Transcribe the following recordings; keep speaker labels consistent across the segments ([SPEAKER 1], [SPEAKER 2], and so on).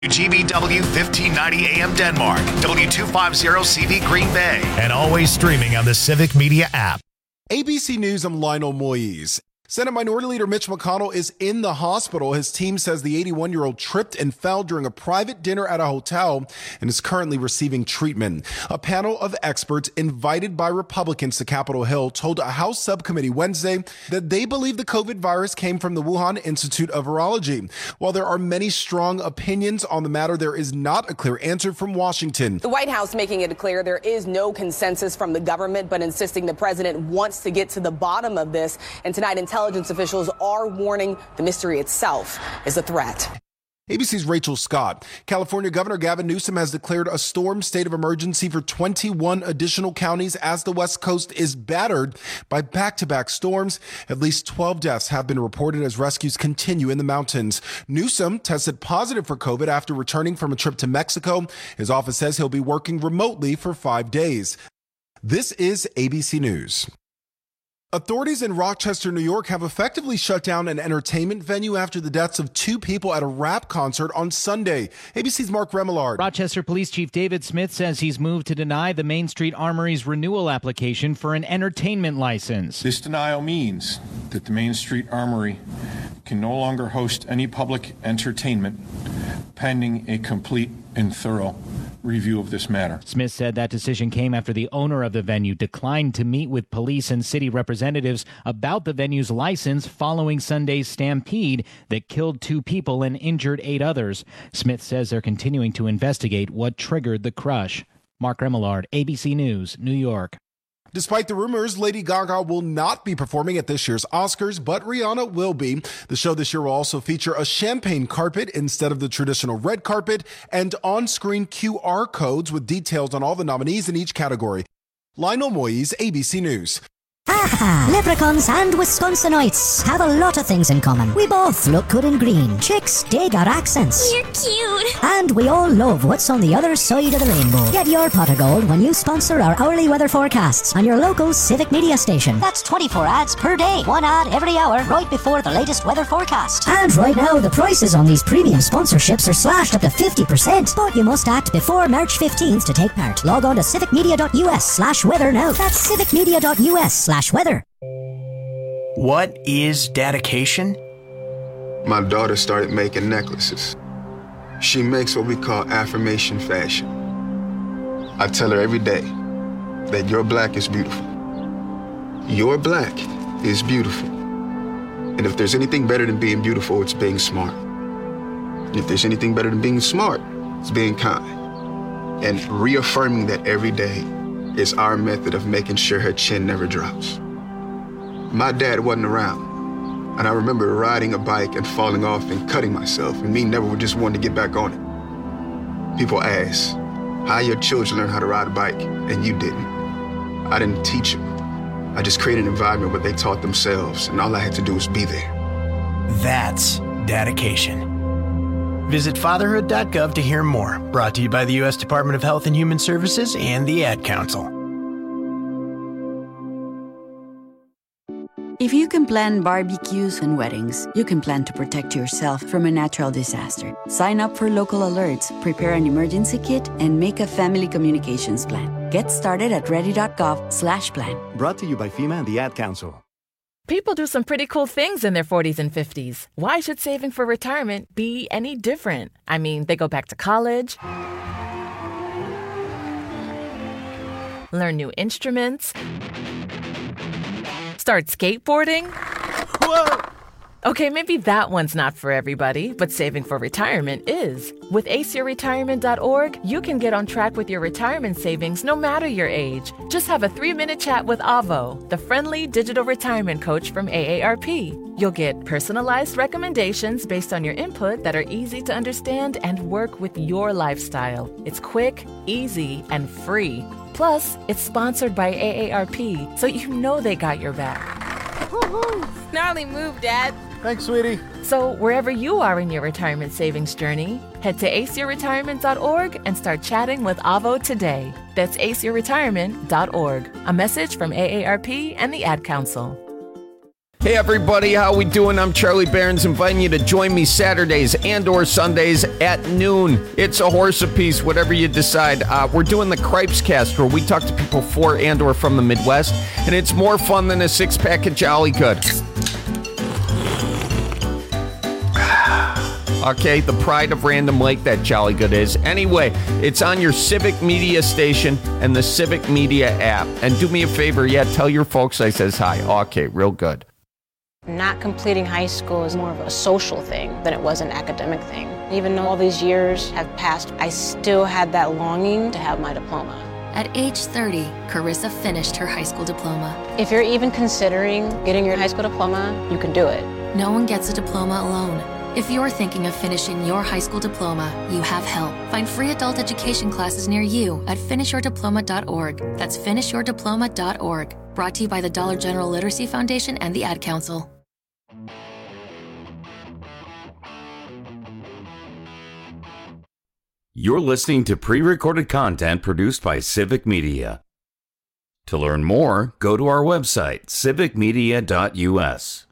[SPEAKER 1] GBW 1590 AM Denmark, W250CV Green Bay, and always streaming on the Civic Media app.
[SPEAKER 2] ABC News, I'm Lionel Moise. Senate Minority Leader Mitch McConnell is in the hospital. His team says the 81-year-old tripped and fell during a private dinner at a hotel and is currently receiving treatment. A panel of experts invited by Republicans to Capitol Hill told a House subcommittee Wednesday that they believe the COVID virus came from the Wuhan Institute of Virology. While there are many strong opinions on the matter, there is not a clear answer from Washington.
[SPEAKER 3] The White House making it clear there is no consensus from the government, but insisting the president wants to get to the bottom of this. And tonight, intelligence officials are warning the mystery itself is a threat.
[SPEAKER 2] ABC's Rachel Scott. California Governor Gavin Newsom has declared a storm state of emergency for 21 additional counties as the West Coast is battered by back-to-back storms. At least 12 deaths have been reported as rescues continue in the mountains. Newsom tested positive for COVID after returning from a trip to Mexico. His office says he'll be working remotely for 5 days. This is ABC News. Authorities in Rochester, New York have effectively shut down an entertainment venue after the deaths of 2 people at a rap concert on Sunday. ABC's Mark Remillard.
[SPEAKER 4] Rochester Police Chief David Smith says he's moved to deny the Main Street Armory's renewal application for an entertainment license.
[SPEAKER 5] This denial means that the Main Street Armory can no longer host any public entertainment pending a complete and thorough review of this matter.
[SPEAKER 4] Smith said that decision came after the owner of the venue declined to meet with police and city representatives about the venue's license following Sunday's stampede that killed 2 people and injured 8 others. Smith says they're continuing to investigate what triggered the crush. Mark Remillard, ABC News, New York.
[SPEAKER 2] Despite the rumors, Lady Gaga will not be performing at this year's Oscars, but Rihanna will be. The show this year will also feature a champagne carpet instead of the traditional red carpet and on-screen QR codes with details on all the nominees in each category. Lionel Moise, ABC News.
[SPEAKER 6] Aha! Leprechauns and Wisconsinites have a lot of things in common. We both look good in green. Chicks dig our accents.
[SPEAKER 7] You're cute.
[SPEAKER 6] And we all love what's on the other side of the rainbow. Get your pot of gold when you sponsor our hourly weather forecasts on your local Civic Media station. That's 24 ads per day. 1 ad every hour right before the latest weather forecast. And right now, the prices on these premium sponsorships are slashed up to 50%. But you must act before March 15th to take part. Log on to civicmedia.us/weather now. That's civicmedia.us/weather.
[SPEAKER 8] What is dedication?
[SPEAKER 9] My daughter started making necklaces. She makes what we call affirmation fashion. I tell her every day that your black is beautiful. Your black is beautiful. And if there's anything better than being beautiful, it's being smart. And if there's anything better than being smart, it's being kind. And reaffirming that every day is our method of making sure her chin never drops. My dad wasn't around, and I remember riding a bike and falling off and cutting myself, and me never just wanting to get back on it. People ask, how your children learn how to ride a bike, and you didn't. I didn't teach them. I just created an environment where they taught themselves, and all I had to do was be there.
[SPEAKER 8] That's dedication. Visit fatherhood.gov to hear more. Brought to you by the U.S. Department of Health and Human Services and the Ad Council.
[SPEAKER 10] If you can plan barbecues and weddings, you can plan to protect yourself from a natural disaster. Sign up for local alerts, prepare an emergency kit, and make a family communications plan. Get started at ready.gov/plan.
[SPEAKER 11] Brought to you by FEMA and the Ad Council.
[SPEAKER 12] People do some pretty cool things in their 40s and 50s. Why should saving for retirement be any different? I mean, they go back to college, learn new instruments, start skateboarding.
[SPEAKER 8] Whoa!
[SPEAKER 12] Okay, maybe that one's not for everybody, but saving for retirement is. With aceyourretirement.org, you can get on track with your retirement savings no matter your age. Just have a 3-minute chat with Avo, the friendly digital retirement coach from AARP. You'll get personalized recommendations based on your input that are easy to understand and work with your lifestyle. It's quick, easy, and free. Plus, it's sponsored by AARP, so you know they got your back.
[SPEAKER 7] Woo-hoo. Gnarly move, Dad.
[SPEAKER 2] Thanks, sweetie.
[SPEAKER 12] So wherever you are in your retirement savings journey, head to aceyourretirement.org and start chatting with Avo today. That's aceyourretirement.org. A message from AARP and the Ad Council.
[SPEAKER 13] Hey everybody, how we doing? I'm Charlie Barons, inviting you to join me Saturdays and or Sundays at noon. It's a horse apiece, whatever you decide. We're doing the Cripes Cast, where we talk to people for and or from the Midwest, and it's more fun than a six-pack of Jolly Good. Okay, the pride of Random Lake, that Jolly Good is. Anyway, it's on your Civic Media station and the Civic Media app. And do me a favor, tell your folks I says hi. Okay, real good.
[SPEAKER 14] Not completing high school is more of a social thing than it was an academic thing. Even though all these years have passed, I still had that longing to have my diploma.
[SPEAKER 15] At age 30, Carissa finished her high school diploma.
[SPEAKER 14] If you're even considering getting your high school diploma, you can do it.
[SPEAKER 15] No one gets a diploma alone. If you're thinking of finishing your high school diploma, you have help. Find free adult education classes near you at finishyourdiploma.org. That's finishyourdiploma.org. Brought to you by the Dollar General Literacy Foundation and the Ad Council.
[SPEAKER 16] You're listening to pre-recorded content produced by Civic Media. To learn more, go to our website, civicmedia.us.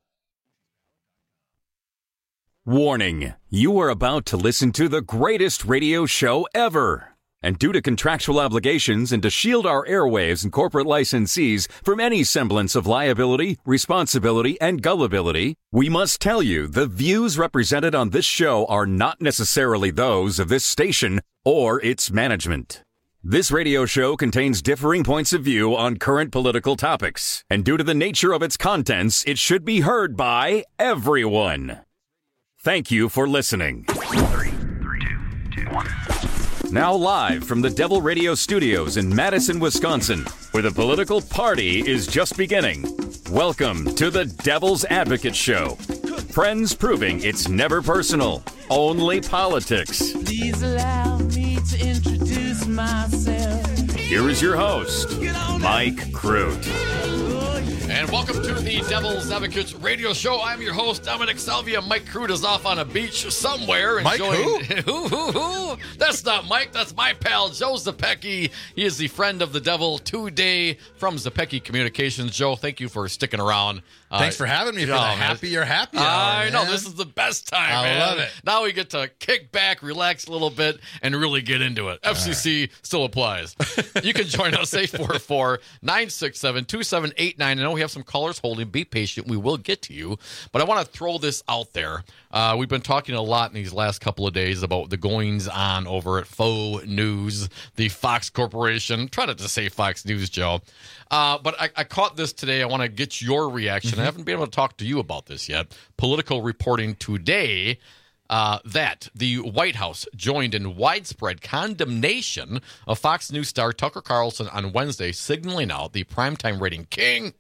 [SPEAKER 16] Warning, you are about to listen to the greatest radio show ever. And due to contractual obligations and to shield our airwaves and corporate licensees from any semblance of liability, responsibility, and gullibility, we must tell you the views represented on this show are not necessarily those of this station or its management. This radio show contains differing points of view on current political topics, and due to the nature of its contents, it should be heard by everyone. Thank you for listening. 3, 2, 1. Now live from the Devil Radio Studios in Madison, Wisconsin, where the political party is just beginning. Welcome to the Devil's Advocate Show. Friends proving it's never personal, only politics.
[SPEAKER 17] Please allow me to introduce myself.
[SPEAKER 16] Here is your host, Mike Crute.
[SPEAKER 18] And welcome to the Devil's Advocates Radio Show. I'm your host, Dominic Salvia. Mike Crute is off on a beach somewhere.
[SPEAKER 19] Mike who?
[SPEAKER 18] Who? That's not Mike. That's my pal, Joe Zepecki. He is the friend of the devil today from Zepecki Communications. Joe, thank you for sticking around.
[SPEAKER 19] Thanks for having me for the Happy You're Happy hour,
[SPEAKER 18] I know. This is the best time, man.
[SPEAKER 19] I love it.
[SPEAKER 18] Now we get to kick back, relax a little bit, and really get into it. FCC still applies. You can join us, 844-967-2789. I know we have some callers holding. Be patient. We will get to you. But I want to throw this out there. We've been talking a lot in these last couple of days about the goings-on over at Faux News, the Fox Corporation. Try not to say Fox News, Joe. But I caught this today. I want to get your reaction. I haven't been able to talk to you about this yet. Political reporting today that the White House joined in widespread condemnation of Fox News star Tucker Carlson on Wednesday, signaling out the primetime rating king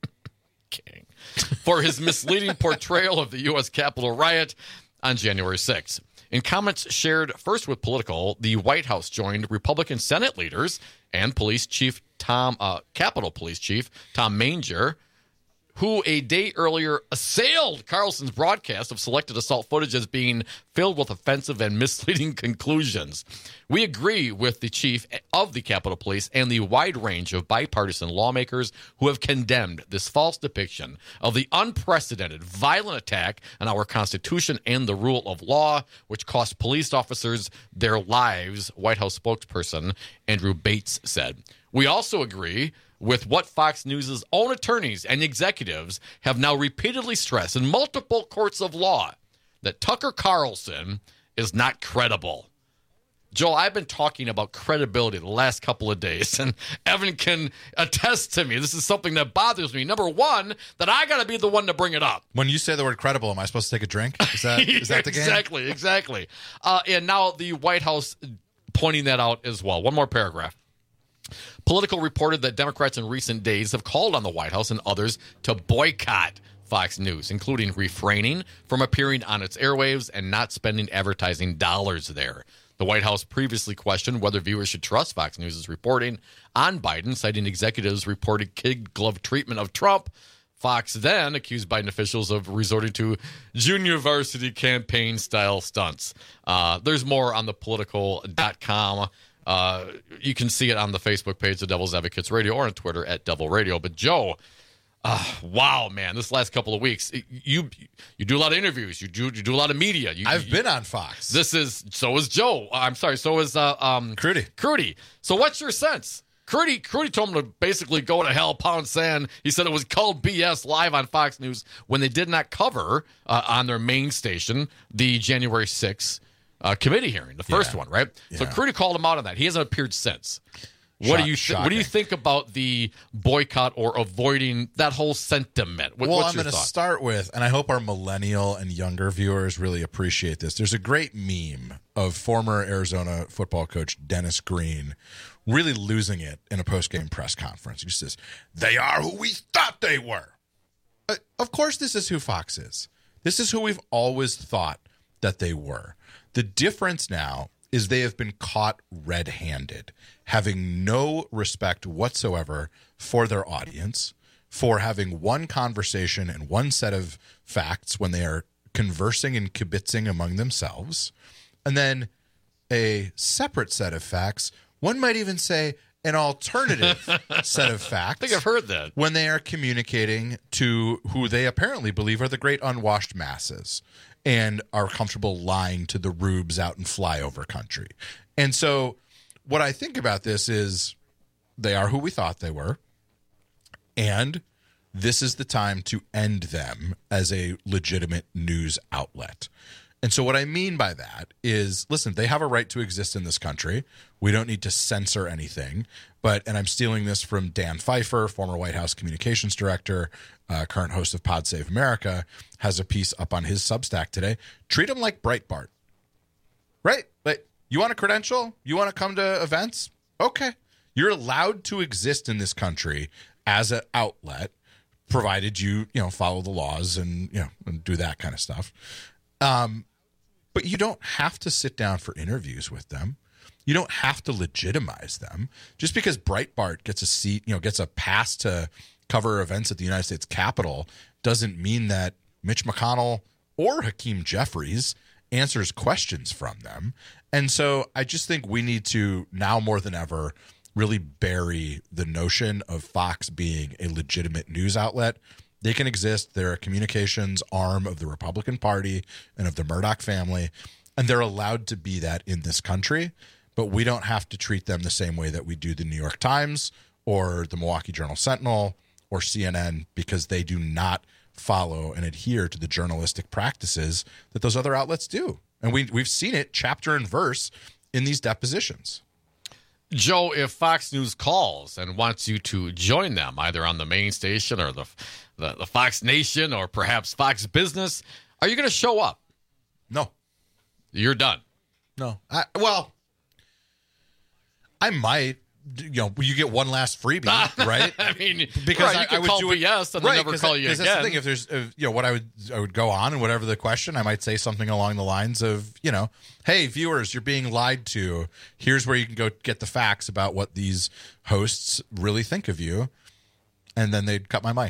[SPEAKER 18] for his misleading portrayal of the U.S. Capitol riot on January 6th. In comments shared first with Political, the White House joined Republican Senate leaders and Capitol Police Chief Tom Manger, who a day earlier assailed Carlson's broadcast of selected assault footage as being filled with offensive and misleading conclusions. We agree with the chief of the Capitol Police and the wide range of bipartisan lawmakers who have condemned this false depiction of the unprecedented violent attack on our Constitution and the rule of law, which cost police officers their lives, White House spokesperson Andrew Bates said. We also agree with what Fox News' own attorneys and executives have now repeatedly stressed in multiple courts of law, that Tucker Carlson is not credible. Joel, I've been talking about credibility the last couple of days, and Evan can attest to me. This is something that bothers me. Number one, that I got to be the one to bring it up.
[SPEAKER 19] When you say the word credible, am I supposed to take a drink? Is that the game?
[SPEAKER 18] Exactly. And now the White House pointing that out as well. One more paragraph. Political reported that Democrats in recent days have called on the White House and others to boycott Fox News, including refraining from appearing on its airwaves and not spending advertising dollars there. The White House previously questioned whether viewers should trust Fox News' reporting on Biden, citing executives' reported kid-glove treatment of Trump. Fox then accused Biden officials of resorting to junior varsity campaign-style stunts. There's more on the political.com. You can see it on the Facebook page of Devil's Advocates Radio or on Twitter at Devil Radio. But Joe, Wow, man! This last couple of weeks, you do a lot of interviews. You do a lot of media.
[SPEAKER 19] I've been on Fox.
[SPEAKER 18] So is Joe. I'm sorry. So is Crudy. So what's your sense? Crudy told him to basically go to hell, pound sand. He said it was called BS live on Fox News when they did not cover on their main station the January 6th committee hearing, the first one, right? Yeah. So Crudy called him out on that. He hasn't appeared since. What do you think about the boycott or avoiding that whole sentiment?
[SPEAKER 19] I'm going to start with, and I hope our millennial and younger viewers really appreciate this. There's a great meme of former Arizona football coach Dennis Green really losing it in a post-game press conference. He says, "They are who we thought they were." Of course, this is who Fox is. This is who we've always thought that they were. The difference now is they have been caught red-handed, having no respect whatsoever for their audience, for having one conversation and one set of facts when they are conversing and kibitzing among themselves, and then a separate set of facts, one might even say an alternative set of facts.
[SPEAKER 18] I think I've heard that.
[SPEAKER 19] When they are communicating to who they apparently believe are the great unwashed masses and are comfortable lying to the rubes out in flyover country. And so what I think about this is they are who we thought they were, and this is the time to end them as a legitimate news outlet. And so what I mean by that is, listen, they have a right to exist in this country. We don't need to censor anything. And I'm stealing this from Dan Pfeiffer, former White House communications director, current host of Pod Save America, has a piece up on his Substack today. Treat them like Breitbart, right? Like, you want a credential? You want to come to events? Okay. You're allowed to exist in this country as an outlet, provided you follow the laws and do that kind of stuff. But you don't have to sit down for interviews with them. You don't have to legitimize them. Just because Breitbart gets a seat, gets a pass to cover events at the United States Capitol, doesn't mean that Mitch McConnell or Hakeem Jeffries answers questions from them. And so I just think we need to, now more than ever, really bury the notion of Fox being a legitimate news outlet. They can exist. They're a communications arm of the Republican Party and of the Murdoch family, and they're allowed to be that in this country, but we don't have to treat them the same way that we do the New York Times or the Milwaukee Journal-Sentinel or CNN, because they do not follow and adhere to the journalistic practices that those other outlets do. And we've seen it chapter and verse in these depositions.
[SPEAKER 18] Joe, if Fox News calls and wants you to join them, either on the main station or the Fox Nation or perhaps Fox Business, are you going to show up?
[SPEAKER 19] No.
[SPEAKER 18] You're done?
[SPEAKER 19] No. I might. You get one last freebie, right?
[SPEAKER 18] I mean,
[SPEAKER 19] because
[SPEAKER 18] right, I would call BS and never call you again.
[SPEAKER 19] That's the thing. If there's, what I would go on, and whatever the question, I might say something along the lines of, hey, viewers, you're being lied to. Here's where you can go get the facts about what these hosts really think of you, and then they'd cut my mic.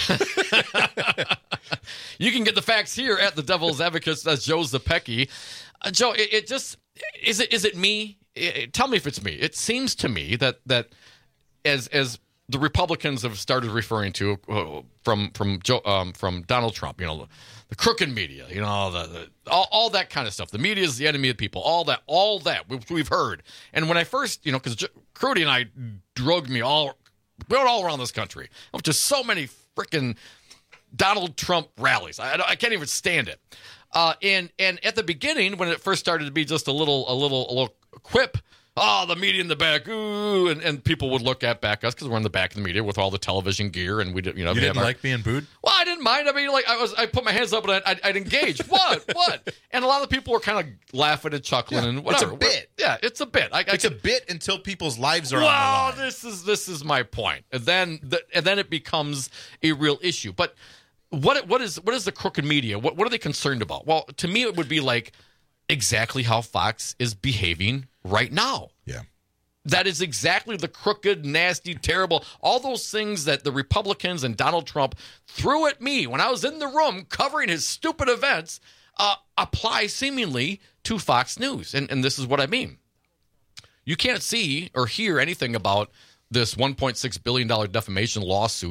[SPEAKER 18] You can get the facts here at the Devil's Advocates. That's Joe Zepecki. Joe, it just is it me? Tell me if it's me. It seems to me that as the Republicans have started referring to from Donald Trump, the crooked media, all that kind of stuff. The media is the enemy of the people. All that we've heard. And when I first, because Crudy and I drugged me all around this country, just so many freaking Donald Trump rallies. I can't even stand it. And at the beginning, when it first started to be just a little quip, the media in the back, ooh, and people would look back at us because we're in the back of the media with all the television gear, and we,
[SPEAKER 19] you didn't like being booed.
[SPEAKER 18] Well, I didn't mind. I mean, I put my hands up and I'd engage. What? And a lot of people were kind of laughing and chuckling and whatever.
[SPEAKER 19] It's a bit.
[SPEAKER 18] Yeah, it's a bit.
[SPEAKER 19] It's a bit until people's lives are on the line.
[SPEAKER 18] This is my point. And then it becomes a real issue. But what is the crooked media? What are they concerned about? Well, to me, it would be like exactly how Fox is behaving right now.
[SPEAKER 19] Yeah.
[SPEAKER 18] That is exactly the crooked, nasty, terrible, all those things that the Republicans and Donald Trump threw at me when I was in the room covering his stupid events apply seemingly to Fox News. And this is what I mean. You can't see or hear anything about this $1.6 billion defamation lawsuit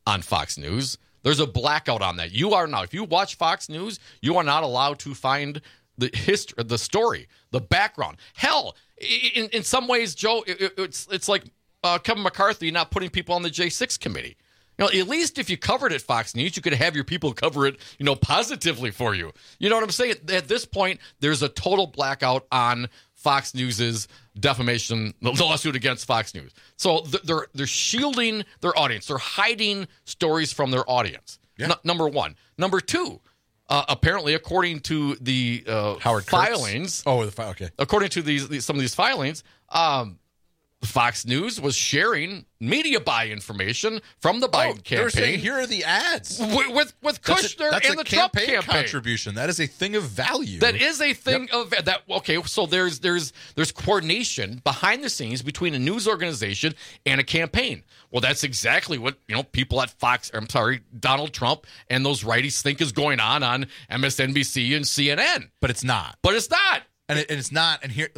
[SPEAKER 18] on Fox News. There's a blackout on that. You are now, if you watch Fox News, you are not allowed to find the history, the story, the background. Hell, in some ways, Joe, it's like Kevin McCarthy not putting people on the J6 committee. You know, at least if you covered it Fox News, you could have your people cover it, positively for you. You know what I'm saying? At this point, there's a total blackout on Fox News's defamation lawsuit against Fox News. So they're shielding their audience. They're hiding stories from their audience. Yeah. Number one. Number two, apparently, according to the
[SPEAKER 19] Howard
[SPEAKER 18] filings.
[SPEAKER 19] Kurtz? Okay.
[SPEAKER 18] According to some of these filings, Fox News was sharing media buy information from the Biden campaign.
[SPEAKER 19] They were saying, here are the ads.
[SPEAKER 18] With Kushner and the Trump campaign
[SPEAKER 19] contribution. That is a thing of value.
[SPEAKER 18] That is a thing of that. Okay, so there's coordination behind the scenes between a news organization and a campaign. Well, that's exactly what people at Donald Trump and those righties think is going on MSNBC and CNN.
[SPEAKER 19] But it's not. And it's not. And here,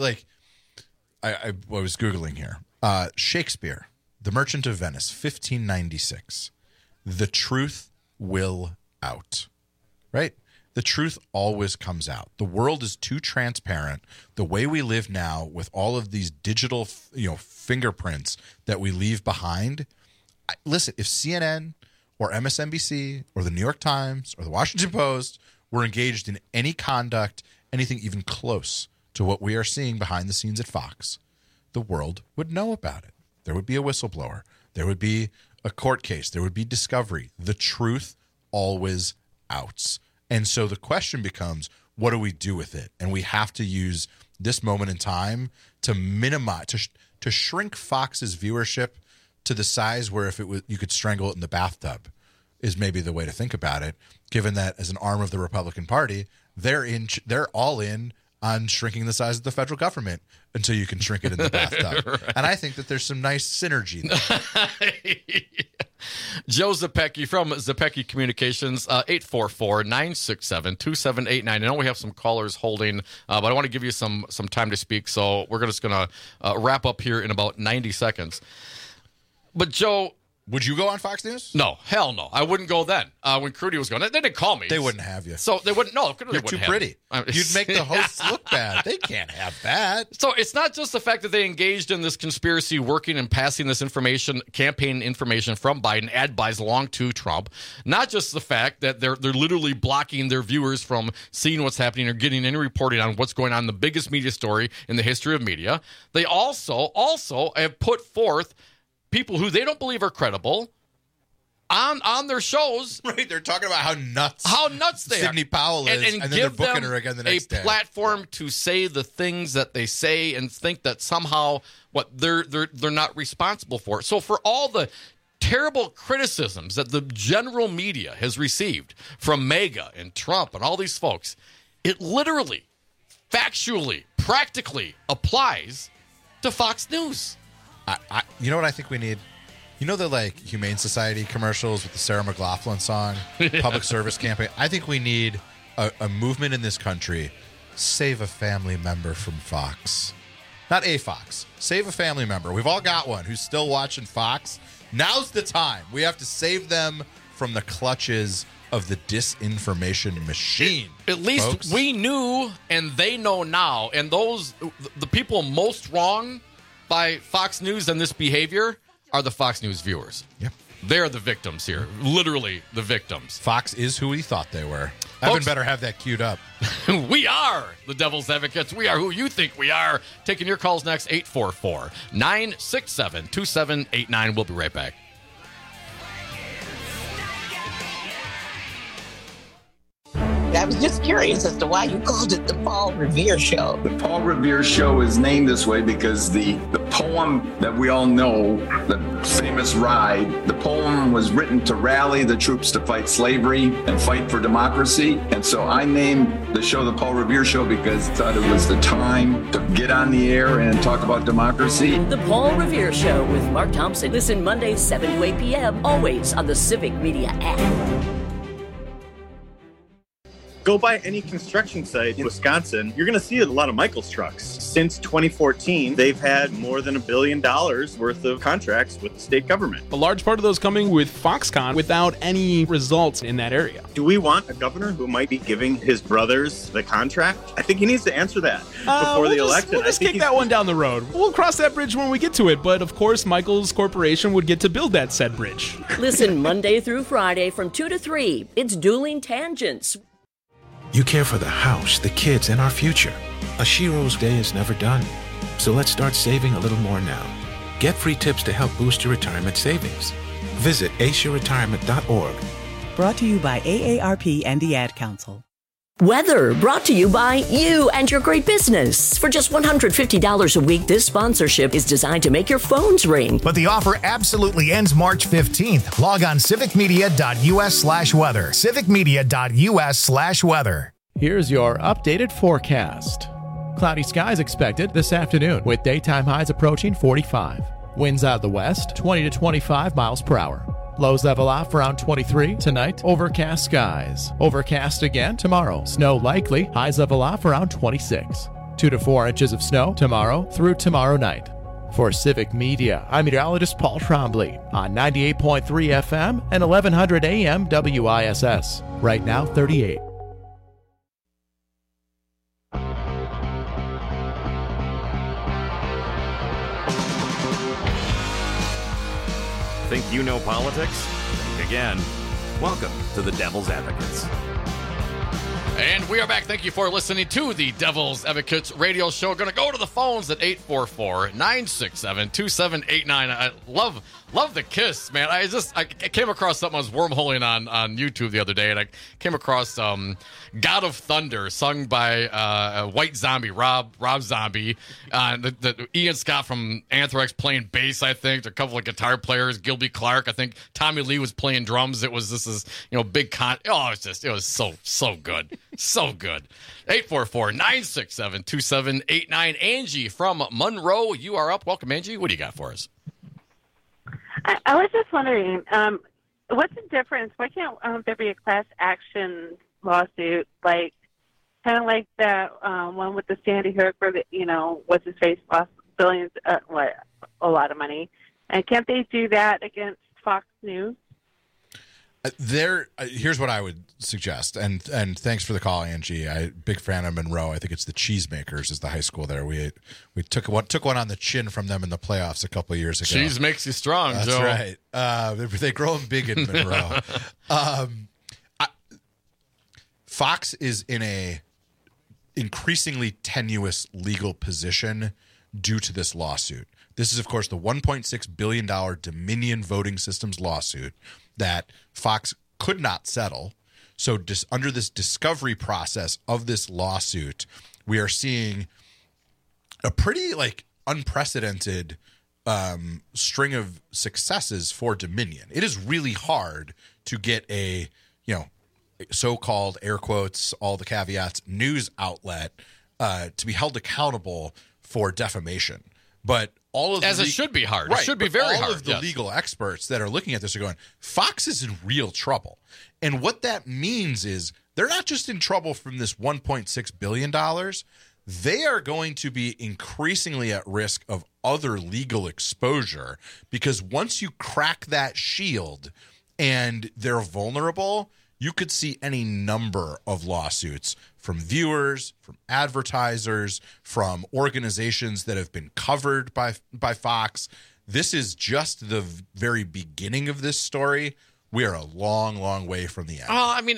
[SPEAKER 19] I was Googling here. Shakespeare, The Merchant of Venice, 1596. The truth will out. Right? The truth always comes out. The world is too transparent. The way we live now with all of these digital, fingerprints that we leave behind. Listen, if CNN or MSNBC or the New York Times or the Washington Post were engaged in any conduct, anything even close to what we are seeing behind the scenes at Fox, the world would know about it. There would be a whistleblower. There would be a court case. There would be discovery. The truth always outs. And so the question becomes, what do we do with it? And we have to use this moment in time to minimize, to shrink Fox's viewership to the size where if it was, you could strangle it in the bathtub is maybe the way to think about it, given that as an arm of the Republican Party, they're all in on shrinking the size of the federal government until you can shrink it in the bathtub. Right. And I think that there's some nice synergy there.
[SPEAKER 18] Joe Zepecki from Zepecki Communications, 844-967-2789. I know we have some callers holding, but I want to give you some time to speak, so we're just going to wrap up here in about 90 seconds. But, Joe...
[SPEAKER 19] Would you go on Fox News?
[SPEAKER 18] No, hell no. I wouldn't go then. When Crudy was going, they didn't call me.
[SPEAKER 19] They wouldn't have you.
[SPEAKER 18] So they wouldn't. No,
[SPEAKER 19] you're too pretty. You'd make the hosts look bad. They can't have that.
[SPEAKER 18] So it's not just the fact that they engaged in this conspiracy, working and passing this information, campaign information from Biden, ad buys along to Trump. Not just the fact that they're literally blocking their viewers from seeing what's happening or getting any reporting on what's going on in the biggest media story in the history of media. They also have put forth people who they don't believe are credible on their shows.
[SPEAKER 19] Right, they're talking about how nuts
[SPEAKER 18] they
[SPEAKER 19] Sidney Powell is, and then they're booking her again the next day.
[SPEAKER 18] A platform to say the things that they say and think that somehow they're not responsible for. So for all the terrible criticisms that the general media has received from MAGA and Trump and all these folks, it literally, factually, practically applies to Fox News.
[SPEAKER 19] You know what I think we need? You know the Humane Society commercials with the Sarah McLachlan song, public service campaign? I think we need a movement in this country. Save a family member from Fox. Not a Fox. Save a family member. We've all got one who's still watching Fox. Now's the time. We have to save them from the clutches of the disinformation machine.
[SPEAKER 18] At least
[SPEAKER 19] folks.
[SPEAKER 18] We knew and they know now. And the people most wrong by Fox News and this behavior are the Fox News viewers.
[SPEAKER 19] Yep.
[SPEAKER 18] They're the victims here. Literally the victims.
[SPEAKER 19] Fox is who we thought they were. Evan better have that queued up.
[SPEAKER 18] We are the Devil's Advocates. We are who you think we are. Taking your calls next, 844-967-2789. We'll be right back.
[SPEAKER 20] I was just curious as to why you called it the Paul Revere Show.
[SPEAKER 21] The Paul Revere Show is named this way because the poem that we all know, the famous Ride, the poem was written to rally the troops to fight slavery and fight for democracy. And so I named the show the Paul Revere Show because I thought it was the time to get on the air and talk about democracy.
[SPEAKER 22] The Paul Revere Show with Mark Thompson. Listen Mondays 7 to 8 p.m. always on the Civic Media app.
[SPEAKER 1] Go by any construction site in Wisconsin, you're going to see a lot of Michaels trucks. Since 2014, they've had more than $1 billion worth of contracts with the state government.
[SPEAKER 3] A large part of those coming with Foxconn without any results in that area.
[SPEAKER 1] Do we want a governor who might be giving his brothers the contract? I think he needs to answer that before the election.
[SPEAKER 3] We'll just kick that one down the road. We'll cross that bridge when we get to it, but of course, Michaels Corporation would get to build that said bridge.
[SPEAKER 22] Listen Monday through Friday from 2 to 3. It's Dueling Tangents.
[SPEAKER 23] You care for the house, the kids, and our future. A Shiro's day is never done. So let's start saving a little more now. Get free tips to help boost your retirement savings. Visit aceyourretirement.org.
[SPEAKER 24] Brought to you by AARP and the Ad Council.
[SPEAKER 22] Weather brought to you by you and your great business. For just $150 a week, this sponsorship is designed to make your phones ring.
[SPEAKER 25] But the offer absolutely ends March 15th. Log on civicmedia.us/weather. civicmedia.us/weather.
[SPEAKER 26] Here's your updated forecast. Cloudy skies expected this afternoon with daytime highs approaching 45. Winds out of the west, 20 to 25 miles per hour. Lows level off around 23 tonight. Overcast skies. Overcast again tomorrow. Snow likely. Highs level off around 26. 2 to 4 inches of snow tomorrow through tomorrow night. For Civic Media, I'm meteorologist Paul Trombley on 98.3 FM and 1100 AM WISS. Right now, 38.
[SPEAKER 27] Think you know politics? Think again. Welcome to the Devil's Advocates.
[SPEAKER 18] And we are back. Thank you for listening to the Devil's Advocates radio show. Going to go to the phones at 844-967-2789. I love the Kiss, man. I came across something I was wormholing on YouTube the other day, and I came across God of Thunder, sung by White Zombie, Rob Zombie. The Ian Scott from Anthrax playing bass, I think. There are a couple of guitar players. Gilby Clarke, I think Tommy Lee was playing drums. It was big it was so good. So good. 844-967-2789. Angie from Monroe, you are up. Welcome, Angie. What do you got for us?
[SPEAKER 28] I was just wondering, what's the difference? Why can't there be a class action lawsuit, kind of like that one with the Sandy Hook, where what's his face lost billions, a lot of money, and can't they do that against Fox News?
[SPEAKER 19] Here's what I would suggest, and thanks for the call, Angie. Big fan of Monroe. I think it's the Cheesemakers is the high school there. We took one on the chin from them in the playoffs a couple of years ago.
[SPEAKER 18] Cheese makes you strong,
[SPEAKER 19] That's
[SPEAKER 18] Joe.
[SPEAKER 19] right. They grow them big in Monroe. Fox is in a increasingly tenuous legal position due to this lawsuit. This is, of course, the $1.6 billion Dominion Voting Systems lawsuit that Fox could not settle. So under this discovery process of this lawsuit, we are seeing a pretty unprecedented string of successes for Dominion. It is really hard to get a so-called, air quotes, all the caveats, news outlet to be held accountable for defamation. But all of
[SPEAKER 18] it should be hard.
[SPEAKER 19] Right,
[SPEAKER 18] it should be very hard.
[SPEAKER 19] All of the legal experts that are looking at this are going, Fox is in real trouble. And what that means is they're not just in trouble from this $1.6 billion. They are going to be increasingly at risk of other legal exposure, because once you crack that shield and they're vulnerable, you could see any number of lawsuits from viewers, from advertisers, from organizations that have been covered by Fox. This is just the very beginning of this story. We are a long, long way from the end.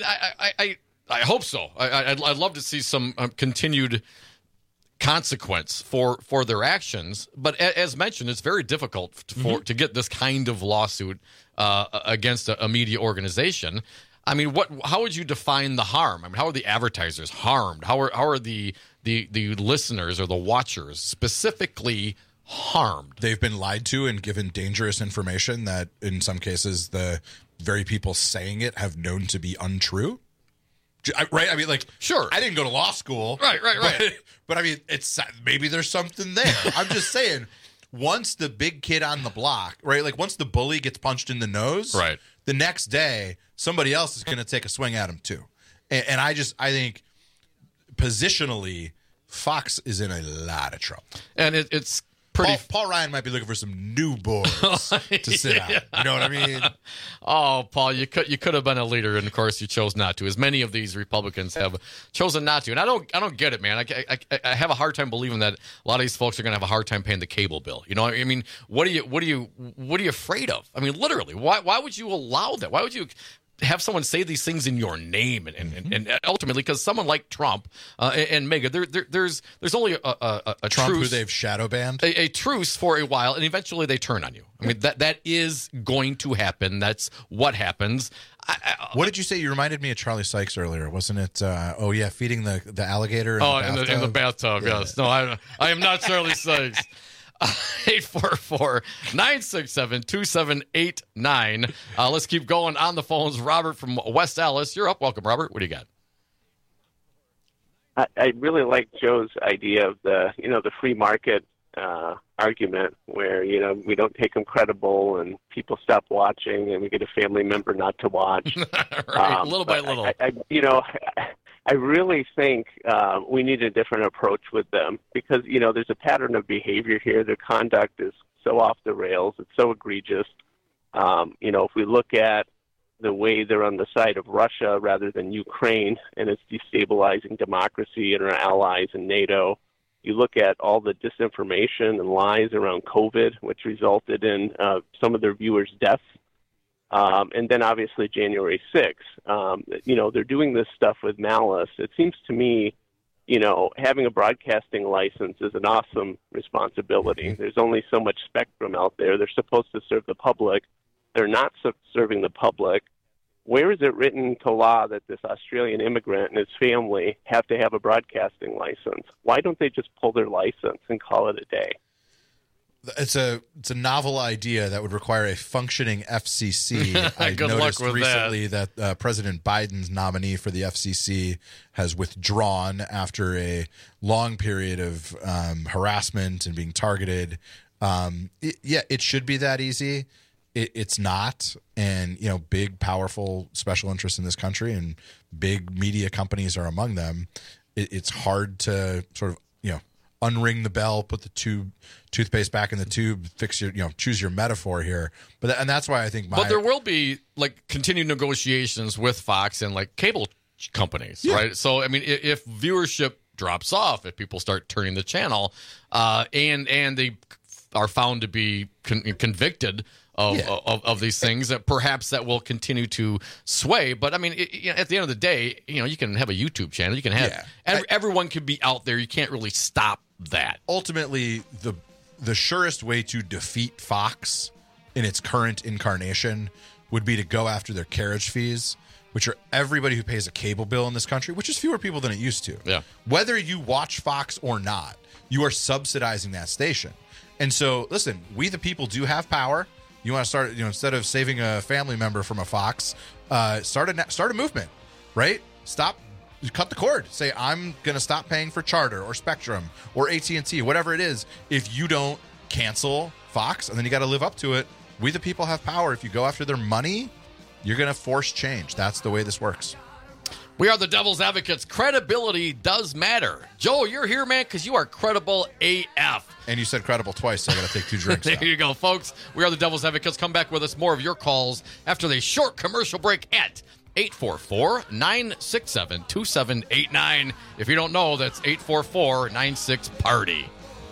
[SPEAKER 18] I hope so. I'd love to see some continued consequence for their actions. But as mentioned, it's very difficult to get this kind of lawsuit against a media organization. How would you define the harm? How are the advertisers harmed? How are the listeners or the watchers specifically harmed?
[SPEAKER 19] They've been lied to and given dangerous information that in some cases the very people saying it have known to be untrue. Right?
[SPEAKER 18] Sure.
[SPEAKER 19] I didn't go to law school.
[SPEAKER 18] Right.
[SPEAKER 19] But it's maybe there's something there. I'm just saying, once the big kid on the block, right? Once the bully gets punched in the nose,
[SPEAKER 18] right,
[SPEAKER 19] the next day somebody else is going to take a swing at him too. And I think positionally, Fox is in a lot of trouble.
[SPEAKER 18] And it's pretty.
[SPEAKER 19] Paul Ryan might be looking for some new boards to sit on. You know what I mean?
[SPEAKER 18] Oh, Paul, you could have been a leader, and of course you chose not to. As many of these Republicans have chosen not to, and I don't get it, man. I have a hard time believing that a lot of these folks are going to have a hard time paying the cable bill. You know, I mean, what are you afraid of? I mean, literally, why would you allow that? Why would you have someone say these things in your name, and ultimately, because someone like Trump and Mega, there's only a
[SPEAKER 19] Trump
[SPEAKER 18] truce,
[SPEAKER 19] who they've shadow banned,
[SPEAKER 18] a truce for a while, and eventually they turn on you. I mean, that is going to happen. That's what happens.
[SPEAKER 19] What did you say? You reminded me of Charlie Sykes earlier, wasn't it? Feeding the alligator.
[SPEAKER 18] In the bathtub.
[SPEAKER 19] Yeah.
[SPEAKER 18] Yes. No, I am not Charlie Sykes. 844-967-2789. Let's keep going on the phones. Robert from West Allis, you're up. Welcome, Robert. What do you got?
[SPEAKER 4] I really like Joe's idea of the free market argument where, we don't take them credible and people stop watching and we get a family member not to watch.
[SPEAKER 18] Right, little by little.
[SPEAKER 4] I really think we need a different approach with them because, there's a pattern of behavior here. Their conduct is so off the rails. It's so egregious. If we look at the way they're on the side of Russia rather than Ukraine, and it's destabilizing democracy and our allies in NATO, you look at all the disinformation and lies around COVID, which resulted in some of their viewers' deaths. And then obviously January 6th, they're doing this stuff with malice. It seems to me, having a broadcasting license is an awesome responsibility. There's only so much spectrum out there. They're supposed to serve the public. They're not serving the public. Where is it written into law that this Australian immigrant and his family have to have a broadcasting license? Why don't they just pull their license and call it a day?
[SPEAKER 19] It's a novel idea that would require a functioning FCC. I noticed recently that President Biden's nominee for the FCC has withdrawn after a long period of harassment and being targeted. It should be that easy. It's not. And, big, powerful special interests in this country and big media companies are among them. It's hard to sort of, unring the bell, put the toothpaste back in the tube, fix your, choose your metaphor here. And that's why I think
[SPEAKER 18] But there will be continued negotiations with Fox and cable companies, right? So, I mean, if viewership drops off, if people start turning the channel, and they are found to be convicted of these things, that perhaps that will continue to sway. But I mean, at the end of the day, you can have a YouTube channel. You can have everyone can be out there. You can't really stop that.
[SPEAKER 19] Ultimately, the surest way to defeat Fox in its current incarnation would be to go after their carriage fees, which are everybody who pays a cable bill in this country, which is fewer people than it used to.
[SPEAKER 18] Yeah.
[SPEAKER 19] Whether you watch Fox or not, you are subsidizing that station. And so, listen, we the people do have power. You want to start, instead of saving a family member from a Fox, start a movement, right? Cut the cord. Say, I'm going to stop paying for Charter or Spectrum or AT&T, whatever it is, if you don't cancel Fox, and then you got to live up to it. We the people have power. If you go after their money, you're going to force change. That's the way this works.
[SPEAKER 18] We are the Devil's Advocates. Credibility does matter. Joe, you're here, man, because you are credible AF.
[SPEAKER 19] And you said credible twice, so I got to take 2 drinks
[SPEAKER 18] There
[SPEAKER 19] now.
[SPEAKER 18] you go, folks. We are the Devil's Advocates. Come back with us. More of your calls after the short commercial break at 844-967-2789. If you don't know, that's 844-96-PARTY.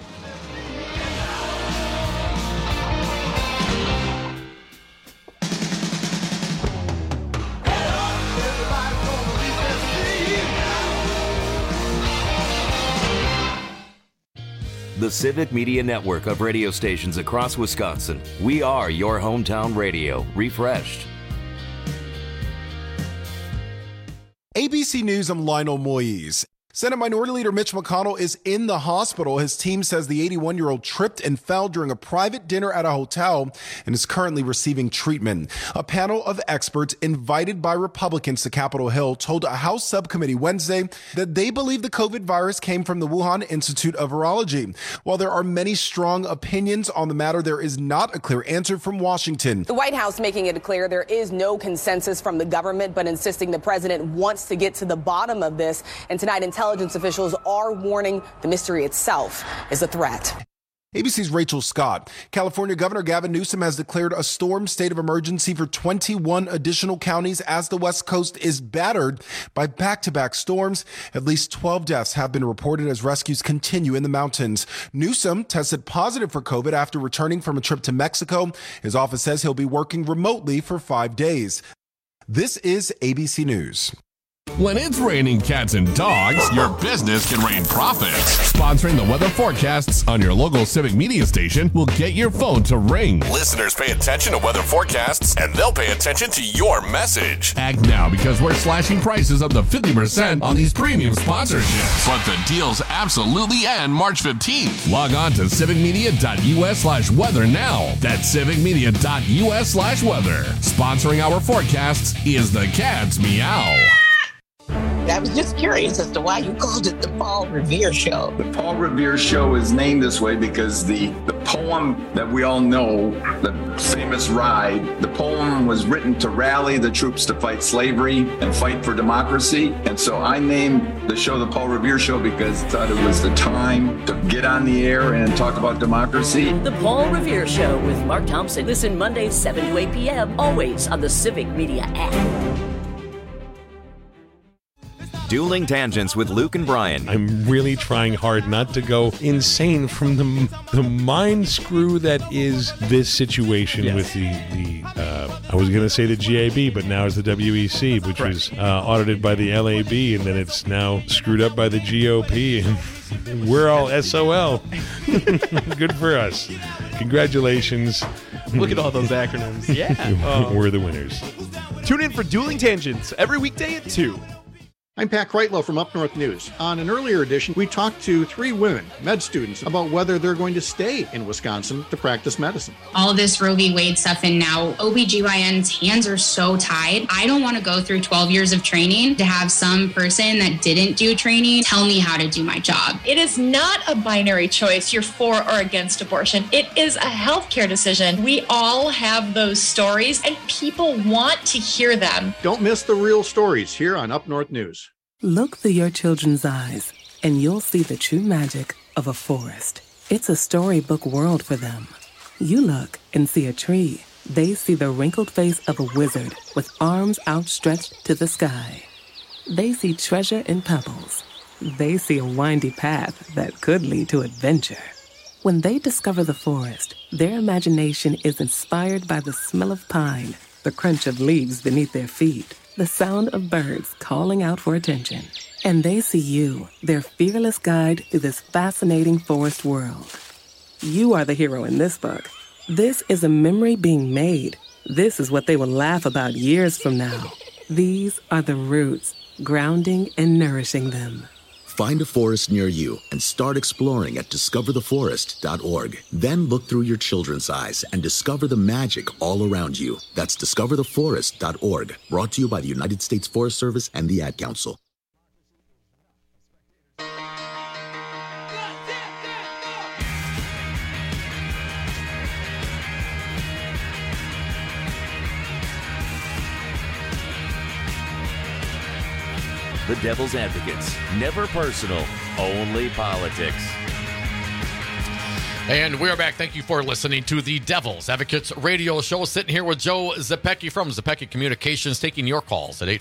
[SPEAKER 27] The Civic Media Network of radio stations across Wisconsin. We are your hometown radio, refreshed.
[SPEAKER 2] ABC News, I'm Lionel Moise. Senate Minority Leader Mitch McConnell is in the hospital. His team says the 81-year-old tripped and fell during a private dinner at a hotel and is currently receiving treatment. A panel of experts invited by Republicans to Capitol Hill told a House subcommittee Wednesday that they believe the COVID virus came from the Wuhan Institute of Virology. While there are many strong opinions on the matter, there is not a clear answer from Washington.
[SPEAKER 5] The White House making it clear there is no consensus from the government, but insisting the president wants to get to the bottom of this. And tonight, intelligence officials are warning the mystery itself is a threat.
[SPEAKER 2] ABC's Rachel Scott. California Governor Gavin Newsom has declared a storm state of emergency for 21 additional counties as the West Coast is battered by back-to-back storms. At least 12 deaths have been reported as rescues continue in the mountains. Newsom tested positive for COVID after returning from a trip to Mexico. His office says he'll be working remotely for 5 days. This is ABC News.
[SPEAKER 6] When it's raining cats and dogs, your business can rain profits. Sponsoring the weather forecasts on your local Civic Media station will get your phone to ring.
[SPEAKER 7] Listeners pay attention to weather forecasts, and they'll pay attention to your message.
[SPEAKER 6] Act now because we're slashing prices up to 50% on these premium sponsorships.
[SPEAKER 7] But the deals absolutely end March 15th.
[SPEAKER 6] Log on to civicmedia.us/weather now. That's civicmedia.us/weather. Sponsoring our forecasts is the Cat's Meow.
[SPEAKER 20] I was just curious as to why you called it the Paul Revere Show.
[SPEAKER 21] The Paul Revere Show is named this way because the poem that we all know, the famous ride, the poem was written to rally the troops to fight slavery and fight for democracy. And so I named the show the Paul Revere Show because I thought it was the time to get on the air and talk about democracy.
[SPEAKER 22] The Paul Revere Show with Mark Thompson. Listen Mondays 7 to 8 p.m. always on the Civic Media app.
[SPEAKER 27] Dueling Tangents with Luke and Brian.
[SPEAKER 8] I'm really trying hard not to go insane from the mind screw that is this situation with the I was going to say the GAB, but now it's the WEC, which was audited by the LAB, and then it's now screwed up by the GOP, and we're all SOL. Good for us. Congratulations.
[SPEAKER 3] Look at all those acronyms. Yeah.
[SPEAKER 8] We're the winners.
[SPEAKER 3] Tune in for Dueling Tangents every weekday at 2.
[SPEAKER 9] I'm Pat Kreitlow from Up North News. On an earlier edition, we talked to 3 women, med students, about whether they're going to stay in Wisconsin to practice medicine.
[SPEAKER 10] All this Roe v. Wade stuff, and now OBGYN's hands are so tied. I don't want to go through 12 years of training to have some person that didn't do training tell me how to do my job.
[SPEAKER 11] It is not a binary choice, you're for or against abortion. It is a healthcare decision. We all have those stories, and people want to hear them.
[SPEAKER 9] Don't miss the real stories here on Up North News.
[SPEAKER 12] Look through your children's eyes, and you'll see the true magic of a forest. It's a storybook world for them. You look and see a tree. They see the wrinkled face of a wizard with arms outstretched to the sky. They see treasure in pebbles. They see a windy path that could lead to adventure. When they discover the forest, their imagination is inspired by the smell of pine, the crunch of leaves beneath their feet, the sound of birds calling out for attention. And they see you, their fearless guide through this fascinating forest world. You are the hero in this book. This is a memory being made. This is what they will laugh about years from now. These are the roots, grounding and nourishing them.
[SPEAKER 29] Find a forest near you and start exploring at discovertheforest.org. Then look through your children's eyes and discover the magic all around you. That's discovertheforest.org. Brought to you by the United States Forest Service and the Ad Council.
[SPEAKER 27] The Devil's Advocates. Never personal, only politics.
[SPEAKER 18] And we're back. Thank you for listening to the Devil's Advocates radio show. Sitting here with Joe Zepecki from Zepecki Communications, taking your calls at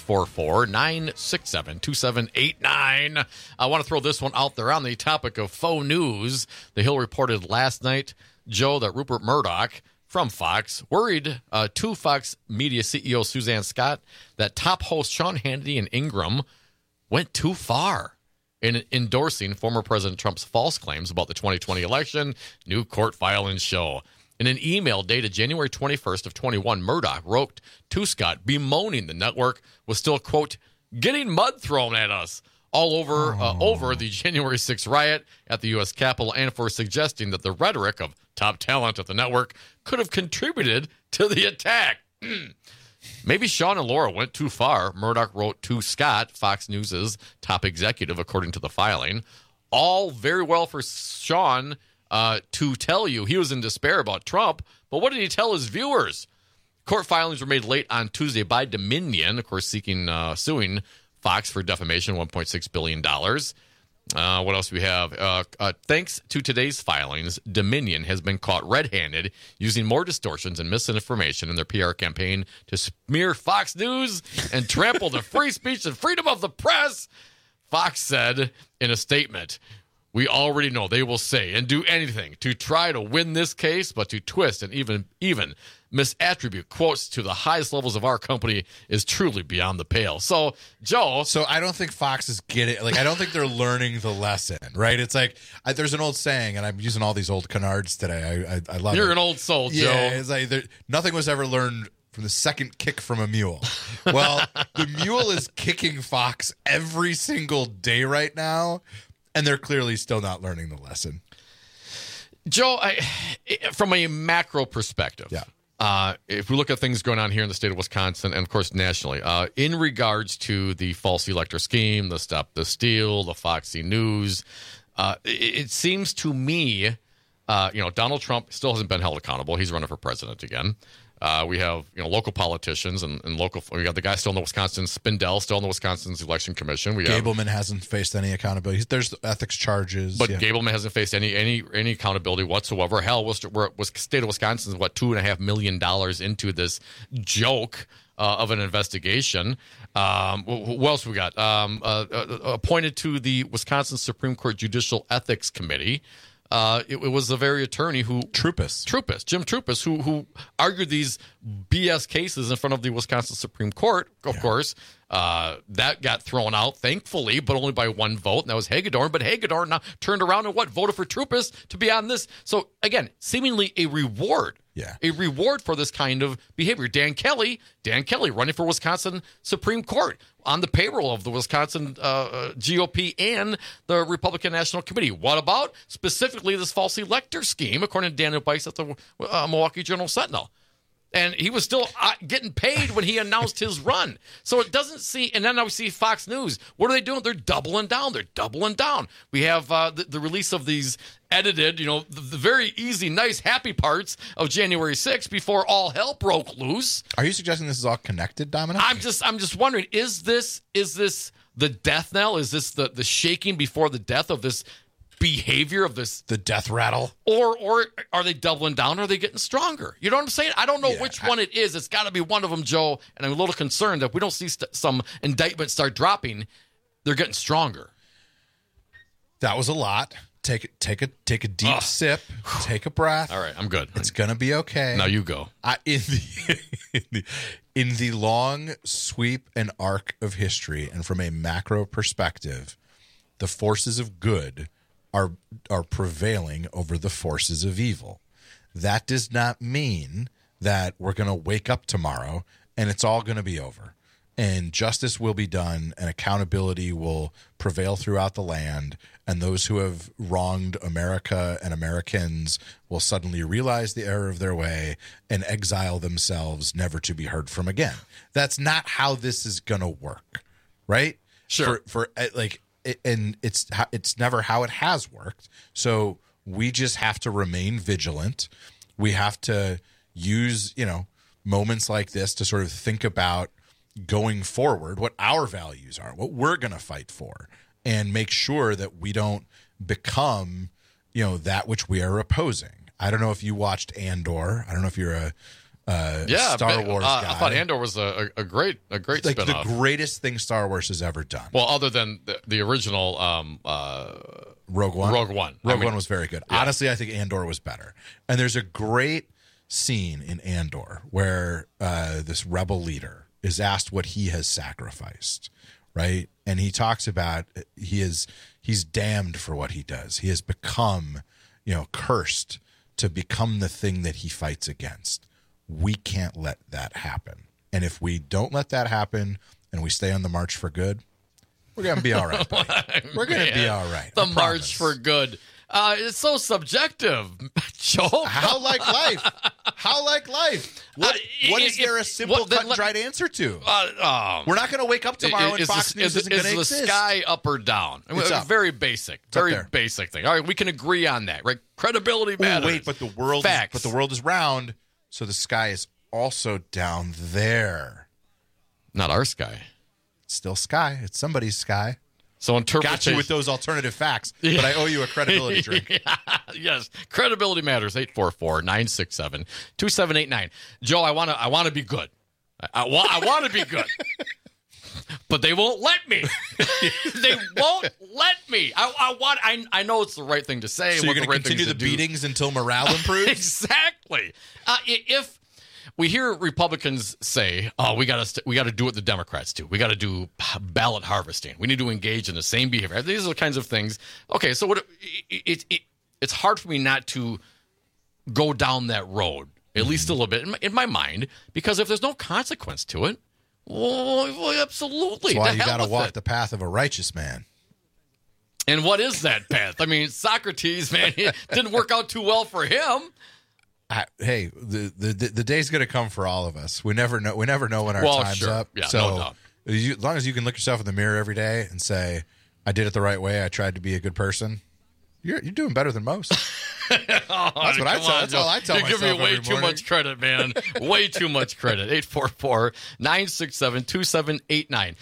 [SPEAKER 18] 844-967-2789. I want to throw this one out there on the topic of faux news. The Hill reported last night, Joe, that Rupert Murdoch from Fox worried to Fox Media CEO Suzanne Scott that top host Sean Hannity and Ingram went too far in endorsing former President Trump's false claims about the 2020 election. New court filing show. In an email dated January 21st of 21, Murdoch wrote to Scott bemoaning the network was still, quote, getting mud thrown at us all over the January 6th riot at the U.S. Capitol and for suggesting that the rhetoric of top talent at the network could have contributed to the attack. Maybe Sean and Laura went too far, Murdoch wrote to Scott, Fox News' top executive, according to the filing. All very well for Sean to tell you he was in despair about Trump, but what did he tell his viewers? Court filings were made late on Tuesday by Dominion, of course, suing Fox for defamation, $1.6 billion. What else do we have? Thanks to today's filings, Dominion has been caught red-handed using more distortions and misinformation in their PR campaign to smear Fox News and trample the free speech and freedom of the press. Fox said in a statement, "We already know they will say and do anything to try to win this case, but to twist and even misattribute quotes to the highest levels of our company is truly beyond the pale." So, Joe.
[SPEAKER 19] So I don't think Fox is getting, I don't think they're learning the lesson, right? It's like, there's an old saying, and I'm using all these old canards today. I love it.
[SPEAKER 18] You're an old soul, Joe.
[SPEAKER 19] Yeah, it's like nothing was ever learned from the second kick from a mule. Well, the mule is kicking Fox every single day right now, and they're clearly still not learning the lesson.
[SPEAKER 18] Joe, from a macro perspective, if we look at things going on here in the state of Wisconsin and, of course, nationally, in regards to the false elector scheme, the Stop the Steal, the Foxy News, it seems to me, Donald Trump still hasn't been held accountable. He's running for president again. We have local politicians and local. We got the guy still in the Wisconsin, Spindell still in the Wisconsin's election commission.
[SPEAKER 19] Gableman hasn't faced any accountability. There's ethics charges,
[SPEAKER 18] but Gableman hasn't faced any accountability whatsoever. Hell, was state of Wisconsin is $2.5 million into this joke of an investigation. What else we got? Appointed to the Wisconsin Supreme Court Judicial Ethics Committee. It was the very attorney who Jim Troupis, who argued these BS cases in front of the Wisconsin Supreme Court. Of course, that got thrown out, thankfully, but only by one vote, and that was Hagedorn. But Hagedorn now turned around and voted for Troupis to be on this. So again, seemingly a reward. A reward for this kind of behavior. Dan Kelly running for Wisconsin Supreme Court on the payroll of the Wisconsin GOP and the Republican National Committee. What about specifically this false elector scheme, according to Daniel Bice at the Milwaukee Journal Sentinel? And he was still getting paid when he announced his run. So it doesn't see. And then now we see Fox News. What are they doing? They're doubling down. We have the release of these edited, the very easy, nice, happy parts of January 6th before all hell broke loose.
[SPEAKER 19] Are you suggesting this is all connected, Dominic?
[SPEAKER 18] I'm just wondering, is this the death knell? Is this the shaking before the death of this behavior of this,
[SPEAKER 19] the death rattle,
[SPEAKER 18] or are they doubling down? Or are they getting stronger? You know what I'm saying? I don't know which one it is. It's got to be one of them, Joe. And I'm a little concerned that if we don't see some indictments start dropping, they're getting stronger.
[SPEAKER 19] That was a lot. Take a deep sip. Take a breath.
[SPEAKER 18] All right, I'm good.
[SPEAKER 19] It's gonna be okay.
[SPEAKER 18] Now you go.
[SPEAKER 19] In the long sweep and arc of history, and from a macro perspective, the forces of good are prevailing over the forces of evil. That does not mean that we're going to wake up tomorrow and it's all going to be over. And justice will be done and accountability will prevail throughout the land. And those who have wronged America and Americans will suddenly realize the error of their way and exile themselves, never to be heard from again. That's not how this is going to work, right?
[SPEAKER 18] Sure.
[SPEAKER 19] And it's never how it has worked. So we just have to remain vigilant. We have to use, moments like this to sort of think about going forward, what our values are, what we're going to fight for, and make sure that we don't become, that which we are opposing. I don't know if you watched Andor. I don't know if you're a Star Wars guy.
[SPEAKER 18] I thought Andor was a great spinoff.
[SPEAKER 19] The greatest thing Star Wars has ever done.
[SPEAKER 18] Well, other than the original
[SPEAKER 19] Rogue One.
[SPEAKER 18] Rogue One
[SPEAKER 19] was very good. Yeah. Honestly, I think Andor was better. And there's a great scene in Andor where this rebel leader is asked what he has sacrificed, right? And he talks about he's damned for what he does. He has become, cursed to become the thing that he fights against. We can't let that happen. And if we don't let that happen and we stay on the march for good, We're going to be all right. We're going to be all right.
[SPEAKER 18] The March for Good. It's so subjective, Joe.
[SPEAKER 19] How like life? How like life? What is there a simple, cut and dried answer to? We're not going to wake up tomorrow and Fox News isn't going to exist.
[SPEAKER 18] Is the sky up or down?
[SPEAKER 19] It's up.
[SPEAKER 18] Very basic. Very basic thing. All right, we can agree on that, right? Credibility matters.
[SPEAKER 19] Wait, but the world is round, so the sky is also down there.
[SPEAKER 18] Not our sky.
[SPEAKER 19] It's still sky. It's somebody's sky.
[SPEAKER 18] So interpretation.
[SPEAKER 19] Got you with those alternative facts, but I owe you a credibility drink.
[SPEAKER 18] Yes, credibility matters. 844-967-2789. Joe, I want to be good. I want to be good, but they won't let me. They won't let me. I know it's the right thing to say.
[SPEAKER 19] So you're going to continue the beatings until morale improves?
[SPEAKER 18] Exactly. If we hear Republicans say, "Oh, we got to do what the Democrats do. We got to do ballot harvesting. We need to engage in the same behavior." These are the kinds of things. Okay, so it's hard for me not to go down that road, at least a little bit in my mind, because if there's no consequence to it, well absolutely.
[SPEAKER 19] That's why you got to walk the path of a righteous man.
[SPEAKER 18] And what is that path? I mean, Socrates, man, it didn't work out too well for him.
[SPEAKER 19] Hey, the day's going to come for all of us. We never know when our time's up.
[SPEAKER 18] Yeah,
[SPEAKER 19] so
[SPEAKER 18] no doubt.
[SPEAKER 19] As long as you can look yourself in the mirror every day and say, "I did it the right way. I tried to be a good person," you're doing better than most. That's what I tell. That's all I tell myself.
[SPEAKER 18] You're giving me way
[SPEAKER 19] every
[SPEAKER 18] too
[SPEAKER 19] morning.
[SPEAKER 18] much credit, man. Way too much credit. 844-967-2789.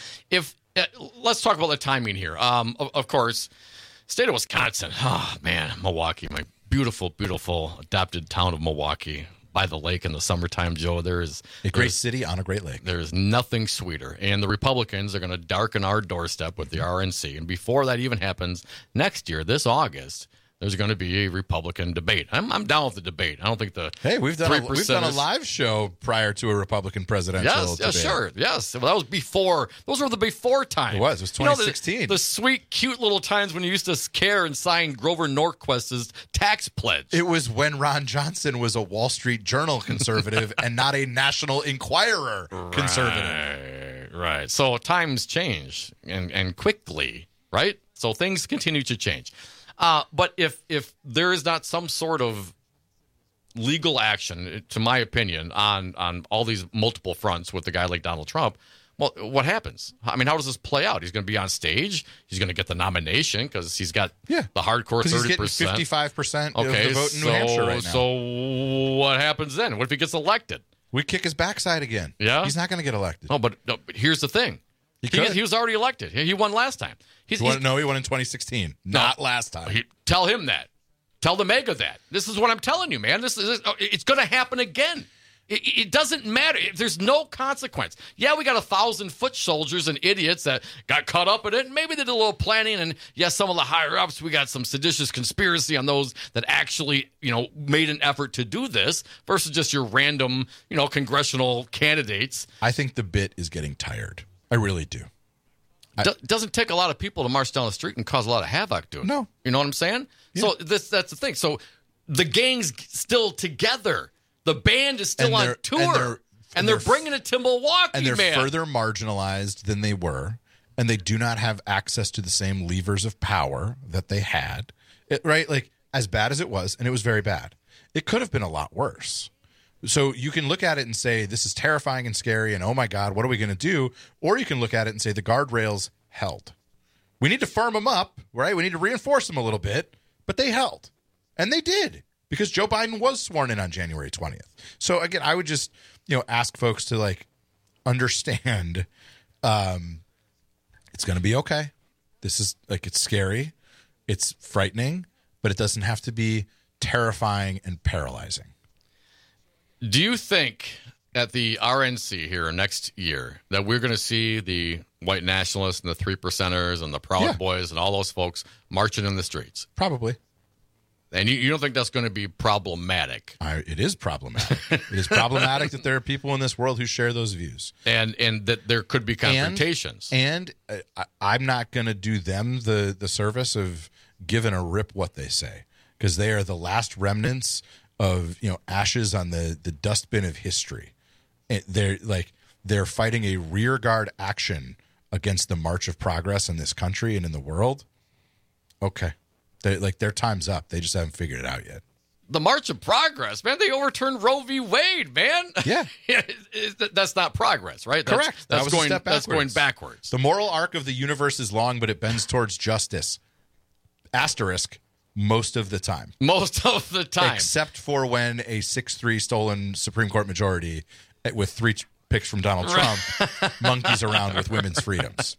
[SPEAKER 18] Let's talk about the timing here. Of course, state of Wisconsin. Oh man, Milwaukee, my beautiful, beautiful adopted town of Milwaukee by the lake in the summertime, Joe. There's
[SPEAKER 19] a great city on a great lake.
[SPEAKER 18] There's nothing sweeter. And the Republicans are going to darken our doorstep with the RNC. And before that even happens, next year, this August, there's going to be a Republican debate. I'm down with the debate. I don't think
[SPEAKER 19] we've done a live show prior to a Republican presidential debate.
[SPEAKER 18] Yes, sure. Yes. Well, that was before. Those were the before times.
[SPEAKER 19] It was 2016.
[SPEAKER 18] The sweet, cute little times when you used to care and sign Grover Norquist's tax pledge.
[SPEAKER 19] It was when Ron Johnson was a Wall Street Journal conservative and not a National Enquirer conservative.
[SPEAKER 18] Right. So times change and quickly, right? So things continue to change. But if there is not some sort of legal action, to my opinion, on all these multiple fronts with a guy like Donald Trump, well, what happens? I mean, how does this play out? He's going to be on stage. He's going to get the nomination because he's got the hardcore 30%.
[SPEAKER 19] He's getting 55% of the vote in New Hampshire right now.
[SPEAKER 18] So what happens then? What if he gets elected?
[SPEAKER 19] We kick his backside again.
[SPEAKER 18] Yeah,
[SPEAKER 19] he's not going to get elected.
[SPEAKER 18] No, but here's the thing. He was already elected. He won last time.
[SPEAKER 19] He won in 2016. Not last time.
[SPEAKER 18] Tell him that. Tell the MAGA that. This is what I'm telling you, man. It's going to happen again. It doesn't matter. There's no consequence. Yeah, we got 1,000 foot soldiers and idiots that got caught up in it. Maybe they did a little planning, and yes, some of the higher ups, we got some seditious conspiracy on those that actually, made an effort to do this versus just your random, congressional candidates.
[SPEAKER 19] I think the bit is getting tired. I really do.
[SPEAKER 18] Doesn't take a lot of people to march down the street and cause a lot of havoc, dude.
[SPEAKER 19] No.
[SPEAKER 18] You know what I'm saying? Yeah. So that's the thing. So the gang's still together. The band is still on tour. And they're bringing it to Milwaukee,
[SPEAKER 19] and they're further marginalized than they were. And they do not have access to the same levers of power that they had. Right? Like, as bad as it was, and it was very bad, it could have been a lot worse. So you can look at it and say, this is terrifying and scary, and oh my God, what are we going to do? Or you can look at it and say, the guardrails held. We need to firm them up, right? We need to reinforce them a little bit, but they held. And they did, because Joe Biden was sworn in on January 20th. So again, I would just, ask folks to understand it's going to be okay. This is it's scary. It's frightening, but it doesn't have to be terrifying and paralyzing.
[SPEAKER 18] Do you think at the RNC here next year that we're going to see the white nationalists and the 3%ers and the Proud Boys and all those folks marching in the streets?
[SPEAKER 19] Probably.
[SPEAKER 18] And you don't think that's going to be problematic?
[SPEAKER 19] It is problematic. It is problematic that there are people in this world who share those views.
[SPEAKER 18] And that there could be confrontations.
[SPEAKER 19] And I'm not going to do them the service of giving a rip what they say, because they are the last remnants of ashes on the dustbin of history. They're fighting a rear guard action against the march of progress in this country and in the world, okay. Their time's up. They just haven't figured it out yet.
[SPEAKER 18] The march of progress, man. They overturned Roe v. Wade, man.
[SPEAKER 19] Yeah.
[SPEAKER 18] That's not progress, right?
[SPEAKER 19] Correct.
[SPEAKER 18] That's
[SPEAKER 19] That was a
[SPEAKER 18] going,
[SPEAKER 19] step
[SPEAKER 18] that's going backwards.
[SPEAKER 19] The moral arc of the universe is long, but it bends towards justice. Asterisk, most of the time.
[SPEAKER 18] Most of the time.
[SPEAKER 19] Except for when a 6-3 stolen Supreme Court majority with 3 picks from Donald Trump monkeys around with women's freedoms.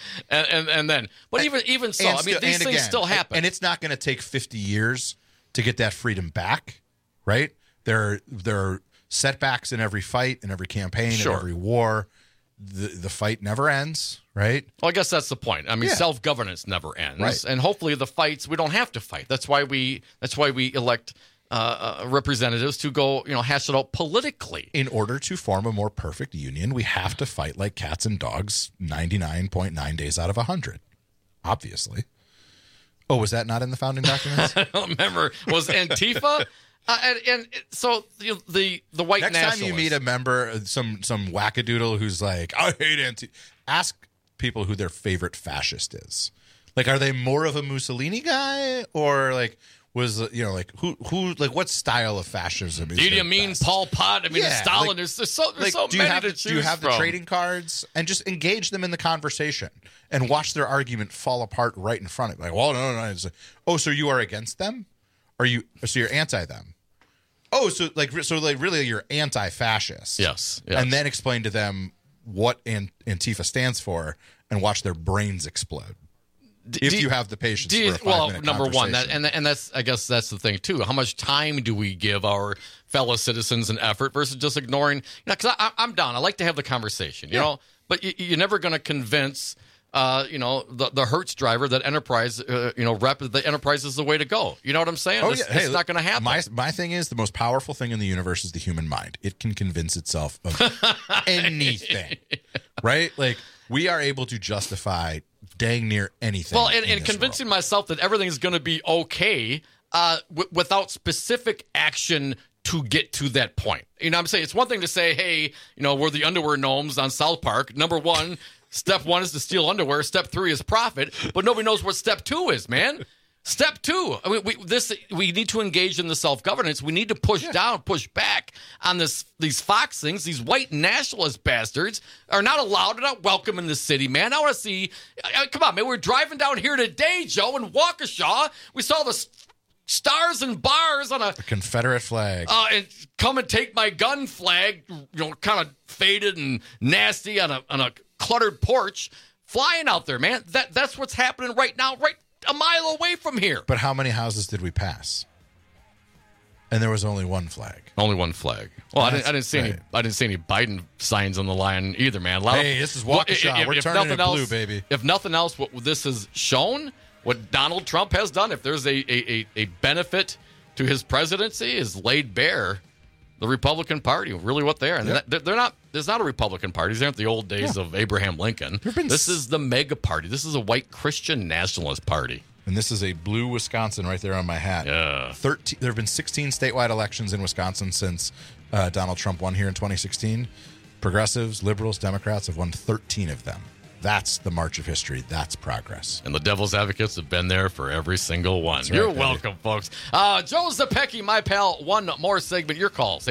[SPEAKER 18] And then, but even so, I mean, these things still happen.
[SPEAKER 19] And it's not going to take 50 years to get that freedom back, right? There are setbacks in every fight, in every campaign, in every war. The fight never ends, right?
[SPEAKER 18] Well, I guess that's the point. I mean, self-governance never ends,
[SPEAKER 19] right.
[SPEAKER 18] And hopefully the fights, we don't have to fight. That's why we elect representatives to go, hash it out politically.
[SPEAKER 19] In order to form a more perfect union, we have to fight like cats and dogs 99.9 days out of 100, obviously. Oh, was that not in the founding documents?
[SPEAKER 18] I don't remember. Was Antifa? And so the white
[SPEAKER 19] Next
[SPEAKER 18] nationalists.
[SPEAKER 19] time you meet a member, some wackadoodle who's like, I hate Antifa, ask people who their favorite fascist is. Like, are they more of a Mussolini guy, or like was who what style of fascism is?
[SPEAKER 18] Idi Amin, Pol Pot. I mean, Stalin.
[SPEAKER 19] Like,
[SPEAKER 18] there's so many to choose
[SPEAKER 19] Do you have
[SPEAKER 18] from.
[SPEAKER 19] the trading cards and just engage them in the conversation and watch their argument fall apart right in front of you? Like, well, no. It's like, oh, so you are against them? So you're anti them? Oh, so really you're anti-fascist?
[SPEAKER 18] Yes.
[SPEAKER 19] And then explain to them what Antifa stands for and watch their brains explode. If you have the patience for a 5-minute
[SPEAKER 18] number one,
[SPEAKER 19] conversation.
[SPEAKER 18] and that's, I guess that's the thing too. How much time do we give our fellow citizens and effort versus just ignoring? Because I'm down. I like to have the conversation, you know. But you're never going to convince, the Hertz driver that Enterprise, the Enterprise is the way to go. You know what I'm saying? It's not going to happen.
[SPEAKER 19] My thing is the most powerful thing in the universe is the human mind. It can convince itself of anything, right? Like, we are able to justify dang near anything.
[SPEAKER 18] Well, and convincing myself that everything is going to be okay without specific action to get to that point. You know what I'm saying? It's one thing to say, hey, we're the underwear gnomes on South Park. Number one, step 1 is to steal underwear. Step 3 is profit. But nobody knows what step 2 is, man. Step 2, I mean, we need to engage in the self-governance. We need to push back on these Fox things. These white nationalist bastards are not allowed, they're not welcome in the city, man. I want to see, come on, man, we're driving down here today, Joe, in Waukesha. We saw the stars and bars on a
[SPEAKER 19] Confederate flag.
[SPEAKER 18] And come and take my gun flag, kind of faded and nasty on a cluttered porch, flying out there, man. That's what's happening right now, right a mile away from here.
[SPEAKER 19] But how many houses did we pass? And there was only one flag.
[SPEAKER 18] Only one flag. Well, I didn't see any. I didn't see any Biden signs on the line either, man.
[SPEAKER 19] This is Waukesha. We're turning it blue, baby.
[SPEAKER 18] If nothing else, what this has shown, what Donald Trump has done, if there's a benefit to his presidency, is laid bare the Republican Party, really what they are. And they're not. There's not a Republican Party. These aren't the old days of Abraham Lincoln. This is the mega party. This is a white Christian nationalist party.
[SPEAKER 19] And this is a blue Wisconsin right there on my hat.
[SPEAKER 18] Yeah.
[SPEAKER 19] There have been 16 statewide elections in Wisconsin since Donald Trump won here in 2016. Progressives, liberals, Democrats have won 13 of them. That's the march of history. That's progress.
[SPEAKER 18] And the devil's advocates have been there for every single one.
[SPEAKER 19] Right,
[SPEAKER 18] You're welcome, folks. Joe Zepecki, my pal. One more segment. Your calls,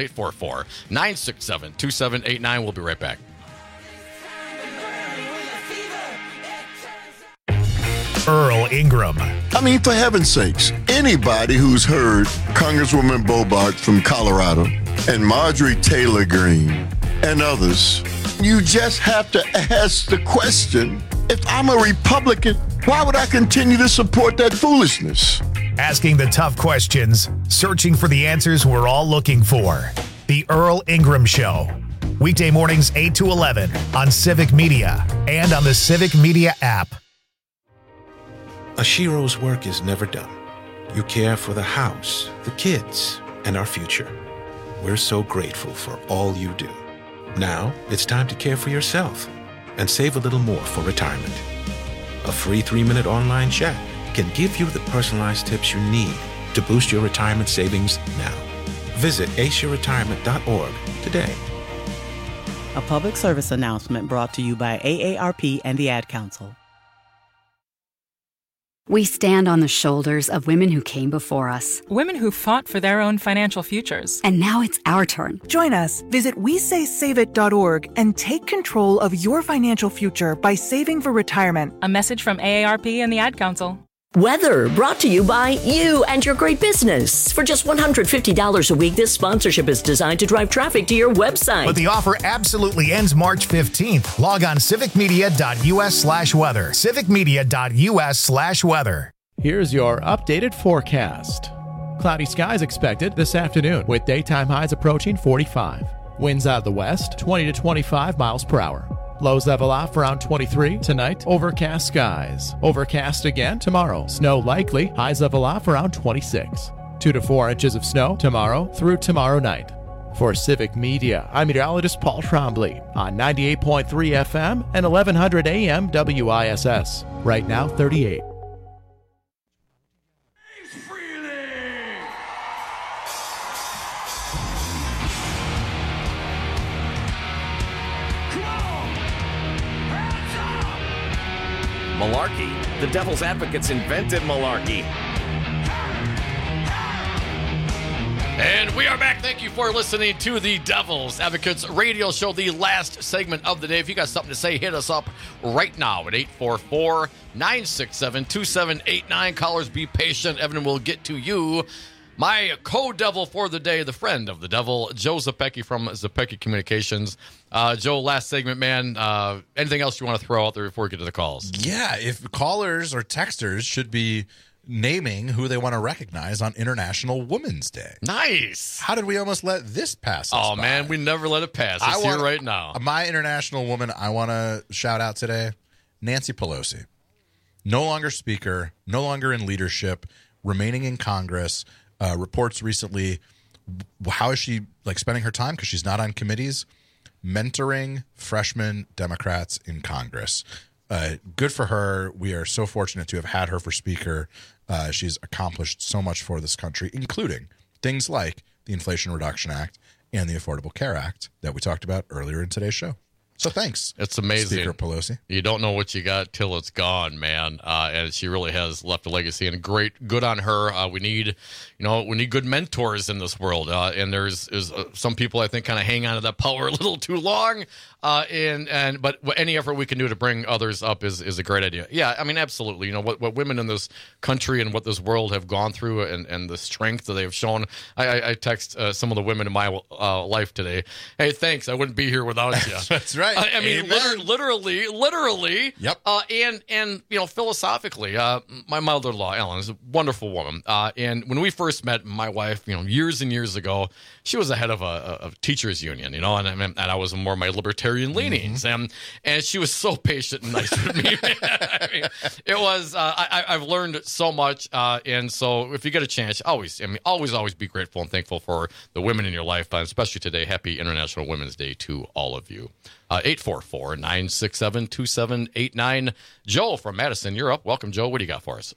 [SPEAKER 18] 844-967-2789. We'll be right back.
[SPEAKER 1] Earl Ingram.
[SPEAKER 13] I mean, for heaven's sakes, anybody who's heard Congresswoman Bobart from Colorado and Marjorie Taylor Greene and others, you just have to ask the question, if I'm a Republican, why would I continue to support that foolishness?
[SPEAKER 1] Asking the tough questions, searching for the answers we're all looking for. The Earl Ingram Show. Weekday mornings 8 to 11 on Civic Media and on the Civic Media app.
[SPEAKER 14] Ashiro's work is never done. You care for the house, the kids, and our future. We're so grateful for all you do. Now, it's time to care for yourself and save a little more for retirement. A free 3-minute online chat can give you the personalized tips you need to boost your retirement savings now. Visit aceyourretirement.org today.
[SPEAKER 4] A public service announcement brought to you by AARP and the Ad Council.
[SPEAKER 15] We stand on the shoulders of women who came before us.
[SPEAKER 16] Women who fought for their own financial futures.
[SPEAKER 15] And now it's our turn.
[SPEAKER 17] Join us. Visit WeSaySaveIt.org and take control of your financial future by saving for retirement.
[SPEAKER 16] A message from AARP and the Ad Council.
[SPEAKER 22] Weather brought to you by you and your great business. For just $150 a week, this sponsorship is designed to drive traffic to your website.
[SPEAKER 1] But the offer absolutely ends March 15th. Log on civicmedia.us/weather. civicmedia.us/weather.
[SPEAKER 23] Here's your updated forecast. Cloudy skies expected this afternoon with daytime highs approaching 45. Winds out of the west, 20 to 25 miles per hour. Lows level off around 23 tonight. Overcast skies. Overcast again tomorrow. Snow likely. Highs level off around 26. 2 to 4 inches of snow tomorrow through tomorrow night. For Civic Media, I'm meteorologist Paul Trombley on 98.3 FM and 1100 AM WISS. Right now, 38.
[SPEAKER 27] Malarkey. The Devil's Advocates invented malarkey.
[SPEAKER 18] And we are back. Thank you for listening to the Devil's Advocates radio show, the last segment of the day. If you got something to say, hit us up right now at 844-967-2789. Callers, be patient. Evan will get to you. My co-devil for the day, the friend of the devil, Joe Zepecki from Zepecki Communications. Joe, last segment, man. Anything else you want to throw out there before we get to the calls?
[SPEAKER 19] Yeah, if callers or texters should be naming who they want to recognize on International Women's Day.
[SPEAKER 18] Nice.
[SPEAKER 19] How did we almost let this pass us
[SPEAKER 18] Oh,
[SPEAKER 19] by?
[SPEAKER 18] man, we never let it pass. It's here right now.
[SPEAKER 19] My international woman I want to shout out today, Nancy Pelosi. No longer speaker, no longer in leadership, remaining in Congress. Reports recently, how is she spending her time, because she's not on committees, mentoring freshman Democrats in Congress. Good for her. We are so fortunate to have had her for speaker. She's accomplished so much for this country, including things like the Inflation Reduction Act and the Affordable Care Act that we talked about earlier in today's show. So thanks.
[SPEAKER 18] It's amazing.
[SPEAKER 19] Speaker Pelosi.
[SPEAKER 18] You don't know what you got till it's gone, man. And she really has left a legacy, and good on her. We need good mentors in this world. And there's some people I think kind of hang on to that power a little too long. But any effort we can do to bring others up is a great idea. Yeah, I mean, absolutely. You know what women in this country and what this world have gone through, and the strength that they've shown. I text some of the women in my life today. Hey, thanks. I wouldn't be here without you.
[SPEAKER 19] That's right.
[SPEAKER 18] I mean, literally. Yep. And philosophically, my mother-in-law Ellen is a wonderful woman. And when we first met, my wife, years and years ago, she was the head of a teachers union, and I was more my libertarian leanings, and she was so patient and nice with me. I mean, it was I've learned so much, and so if you get a chance, always be grateful and thankful for the women in your life, especially today. Happy International Women's Day to all of you. 844-967-2789. Joe from Madison, you're up. Welcome, Joe. What do you got for us?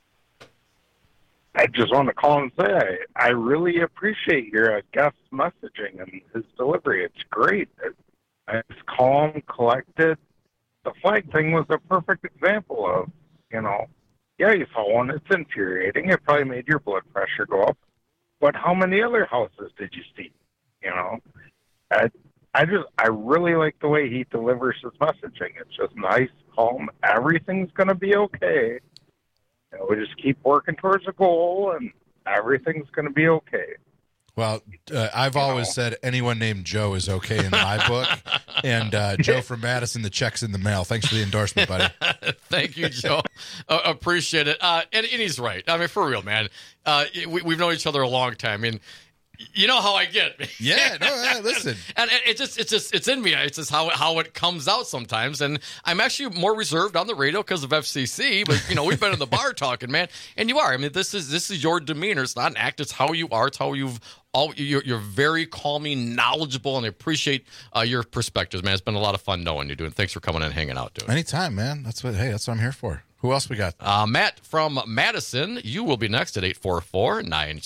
[SPEAKER 24] I just want to call and say I really appreciate your guest messaging and his delivery. It's great. It's calm, collected. The flag thing was a perfect example of, yeah, you saw one. It's infuriating. It probably made your blood pressure go up. But how many other houses did you see? I really like the way he delivers his messaging. It's just nice, calm. Everything's going to be okay. We just keep working towards a goal, and everything's going to be okay.
[SPEAKER 19] Well, I've always said anyone named Joe is okay in my book. And Joe from Madison, the check's in the mail. Thanks for the endorsement, buddy.
[SPEAKER 18] Thank you, Joe. Appreciate it. And he's right. I mean, for real, man. We've known each other a long time. I mean, you know how I get.
[SPEAKER 19] Yeah, no, listen.
[SPEAKER 18] And it's in me. It's just how it comes out sometimes. And I'm actually more reserved on the radio because of FCC. But we've been in the bar talking, man. And you are. I mean, this is your demeanor. It's not an act. It's how you are. It's how you're very calming, knowledgeable, and I appreciate your perspectives, man. It's been a lot of fun knowing you, dude. Thanks for coming and hanging out, dude.
[SPEAKER 19] Anytime, man. That's what I'm here for. Who else we got?
[SPEAKER 18] Matt from Madison. You will be next at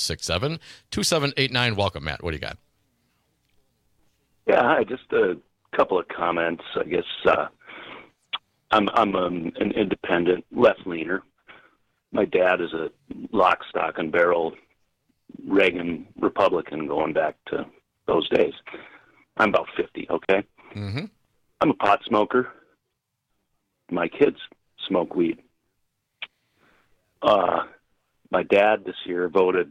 [SPEAKER 18] 844-967-2789. Welcome, Matt. What do you got?
[SPEAKER 25] Yeah, hi. Just a
[SPEAKER 2] couple of comments. I guess I'm an independent left-leaner. My dad is a lock, stock, and barrel Reagan Republican going back to those days. I'm about 50, okay?
[SPEAKER 18] Mm-hmm.
[SPEAKER 2] I'm a pot smoker. My kids smoke weed. My dad this year voted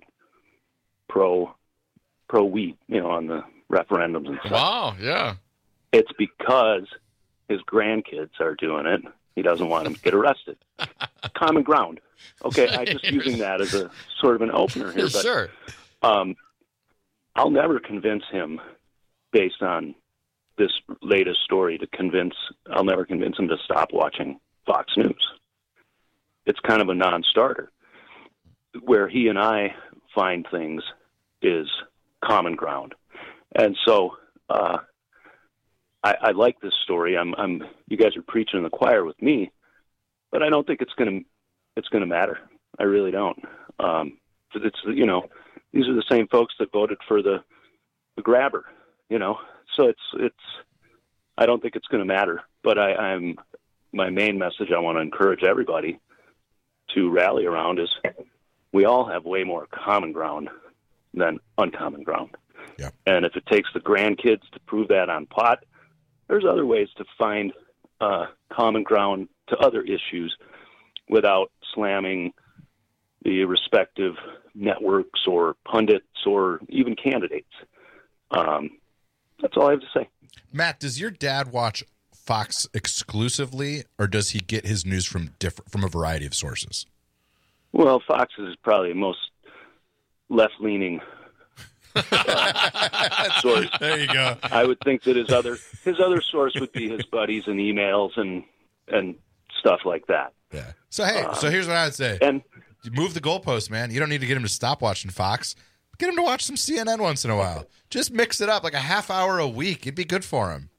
[SPEAKER 2] pro-weed, on the referendums and stuff.
[SPEAKER 18] Wow, yeah.
[SPEAKER 2] It's because his grandkids are doing it. He doesn't want them to get arrested. Common ground. Okay, I'm just using that as a sort of an opener here. But,
[SPEAKER 18] sure.
[SPEAKER 2] I'll never convince him based on this latest story I'll never convince him to stop watching Fox News. It's kind of a non-starter. Where he and I find things is common ground. And so I like this story. You guys are preaching in the choir with me, but I don't think it's going to matter. I really don't. It's these are the same folks that voted for the grabber, So it's I don't think it's going to matter. But my main message I want to encourage everybody to rally around is we all have way more common ground than uncommon ground.
[SPEAKER 19] Yeah.
[SPEAKER 2] And if it takes the grandkids to prove that on pot, there's other ways to find common ground to other issues without slamming the respective networks or pundits or even candidates. That's all I have to say.
[SPEAKER 19] Matt, does your dad watch Fox exclusively, or does he get his news from a variety of sources?
[SPEAKER 2] Well, Fox is probably the most left-leaning source.
[SPEAKER 19] There you go.
[SPEAKER 2] I would think that his other source would be his buddies and emails and stuff like that.
[SPEAKER 19] Yeah. So here's what I would say.
[SPEAKER 2] And
[SPEAKER 19] you move the goalpost, man. You don't need to get him to stop watching Fox. Get him to watch some CNN once in a while. Just mix it up, like a half hour a week. It'd be good for him.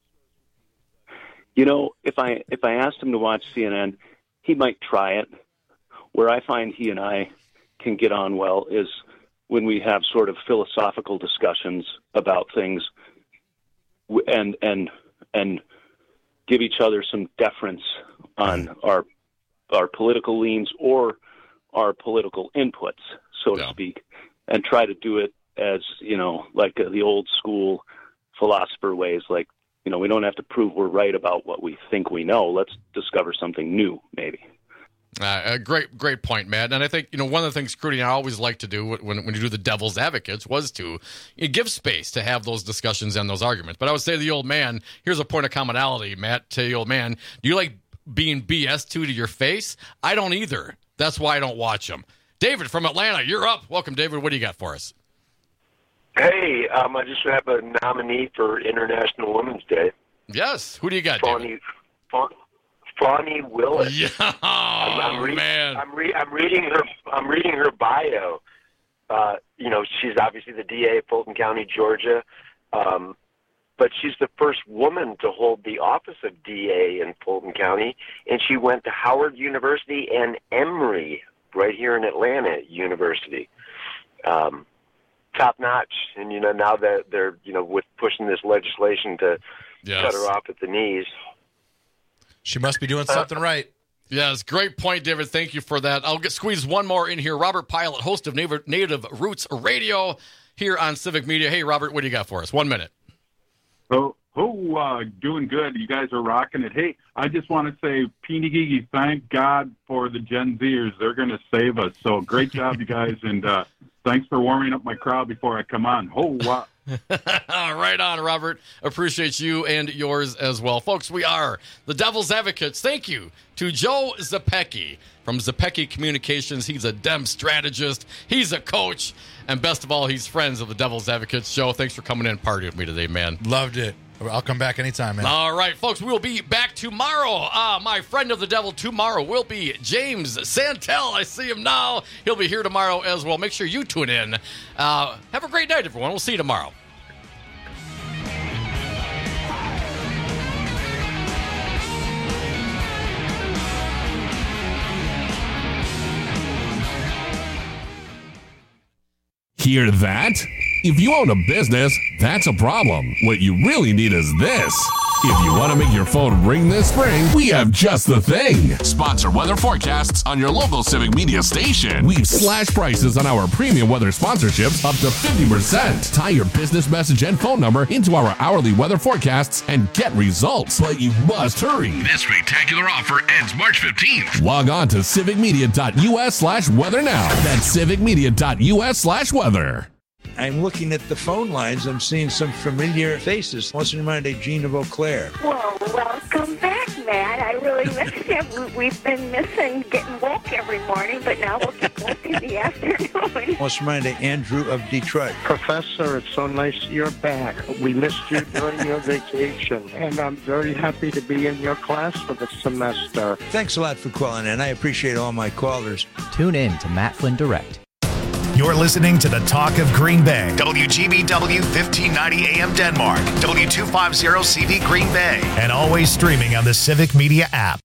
[SPEAKER 2] If I asked him to watch CNN, he might try it. Where I find he and I can get on well is when we have sort of philosophical discussions about things and give each other some deference on our political leans or our political inputs, so to speak, and try to do it as, like the old school philosopher ways, like, we don't have to prove we're right about what we think we know. Let's discover something new, maybe.
[SPEAKER 18] Great point, Matt. And I think, one of the things, Crudy, I always like to do when you do the devil's advocates was to give space to have those discussions and those arguments. But I would say to the old man, here's a point of commonality, Matt, to the old man. Do you like being BS to your face? I don't either. That's why I don't watch them. David from Atlanta, you're up. Welcome, David. What do you got for us?
[SPEAKER 5] Hey, I just have a nominee for International Women's Day.
[SPEAKER 18] Yes. Who do you got, David?
[SPEAKER 5] Fawny Willis.
[SPEAKER 18] Yeah, I'm
[SPEAKER 5] reading her bio. She's obviously the DA of Fulton County, Georgia, but she's the first woman to hold the office of DA in Fulton County, and she went to Howard University and Emory, right here in Atlanta University. Top notch, and now that they're with pushing this legislation to cut her off at the knees.
[SPEAKER 19] She must be doing something right.
[SPEAKER 18] Yes, great point, David. Thank you for that. I'll squeeze one more in here. Robert Pilot, host of Native Roots Radio here on Civic Media. Hey, Robert, what do you got for us? 1 minute.
[SPEAKER 6] Doing good. You guys are rocking it. Hey, I just want to say, Peeny, thank God for the Gen Zers. They're going to save us. So great job, you guys, and thanks for warming up my crowd before I come on.
[SPEAKER 18] Right on, Robert. Appreciate you and yours as well. Folks, we are the Devil's Advocates. Thank you to Joe Zepecki from Zepecki Communications. He's a Dem strategist. He's a coach. And best of all, he's friends of the Devil's Advocates. Joe, thanks for coming in and partying with me today, man.
[SPEAKER 19] Loved it. I'll come back anytime, man.
[SPEAKER 18] All right, folks, we'll be back tomorrow. My friend of the devil tomorrow will be James Santel. I see him now. He'll be here tomorrow as well. Make sure you tune in. Have a great night, everyone. We'll see you tomorrow.
[SPEAKER 7] Hear that?
[SPEAKER 3] If you own a business, that's a problem. What you really need is this. If you want to make your phone ring this spring, we have just the thing. Sponsor weather forecasts on your local Civic Media station. We've slashed prices on our premium weather sponsorships up to 50%. Tie your business message and phone number into our hourly weather forecasts and get results. But you must hurry. This spectacular offer ends March 15th. Log on to civicmedia.us/weather now. That's civicmedia.us/weather.
[SPEAKER 7] I'm looking at the phone lines. I'm seeing some familiar faces. What's in mind, Jean of Eau Claire?
[SPEAKER 8] Well, welcome back, Matt. I really missed you. We've been missing getting woke every morning, but now we'll get woke in the afternoon.
[SPEAKER 7] What's in mind, Andrew of Detroit?
[SPEAKER 10] Professor, it's so nice you're back. We missed you during your vacation, and I'm very happy to be in your class for the semester.
[SPEAKER 7] Thanks a lot for calling in. I appreciate all my callers.
[SPEAKER 20] Tune in to Matt Flynn Direct.
[SPEAKER 1] You're listening to the Talk of Green Bay. WGBW 1590 AM Denmark. W250 CV Green Bay. And always streaming on the Civic Media app.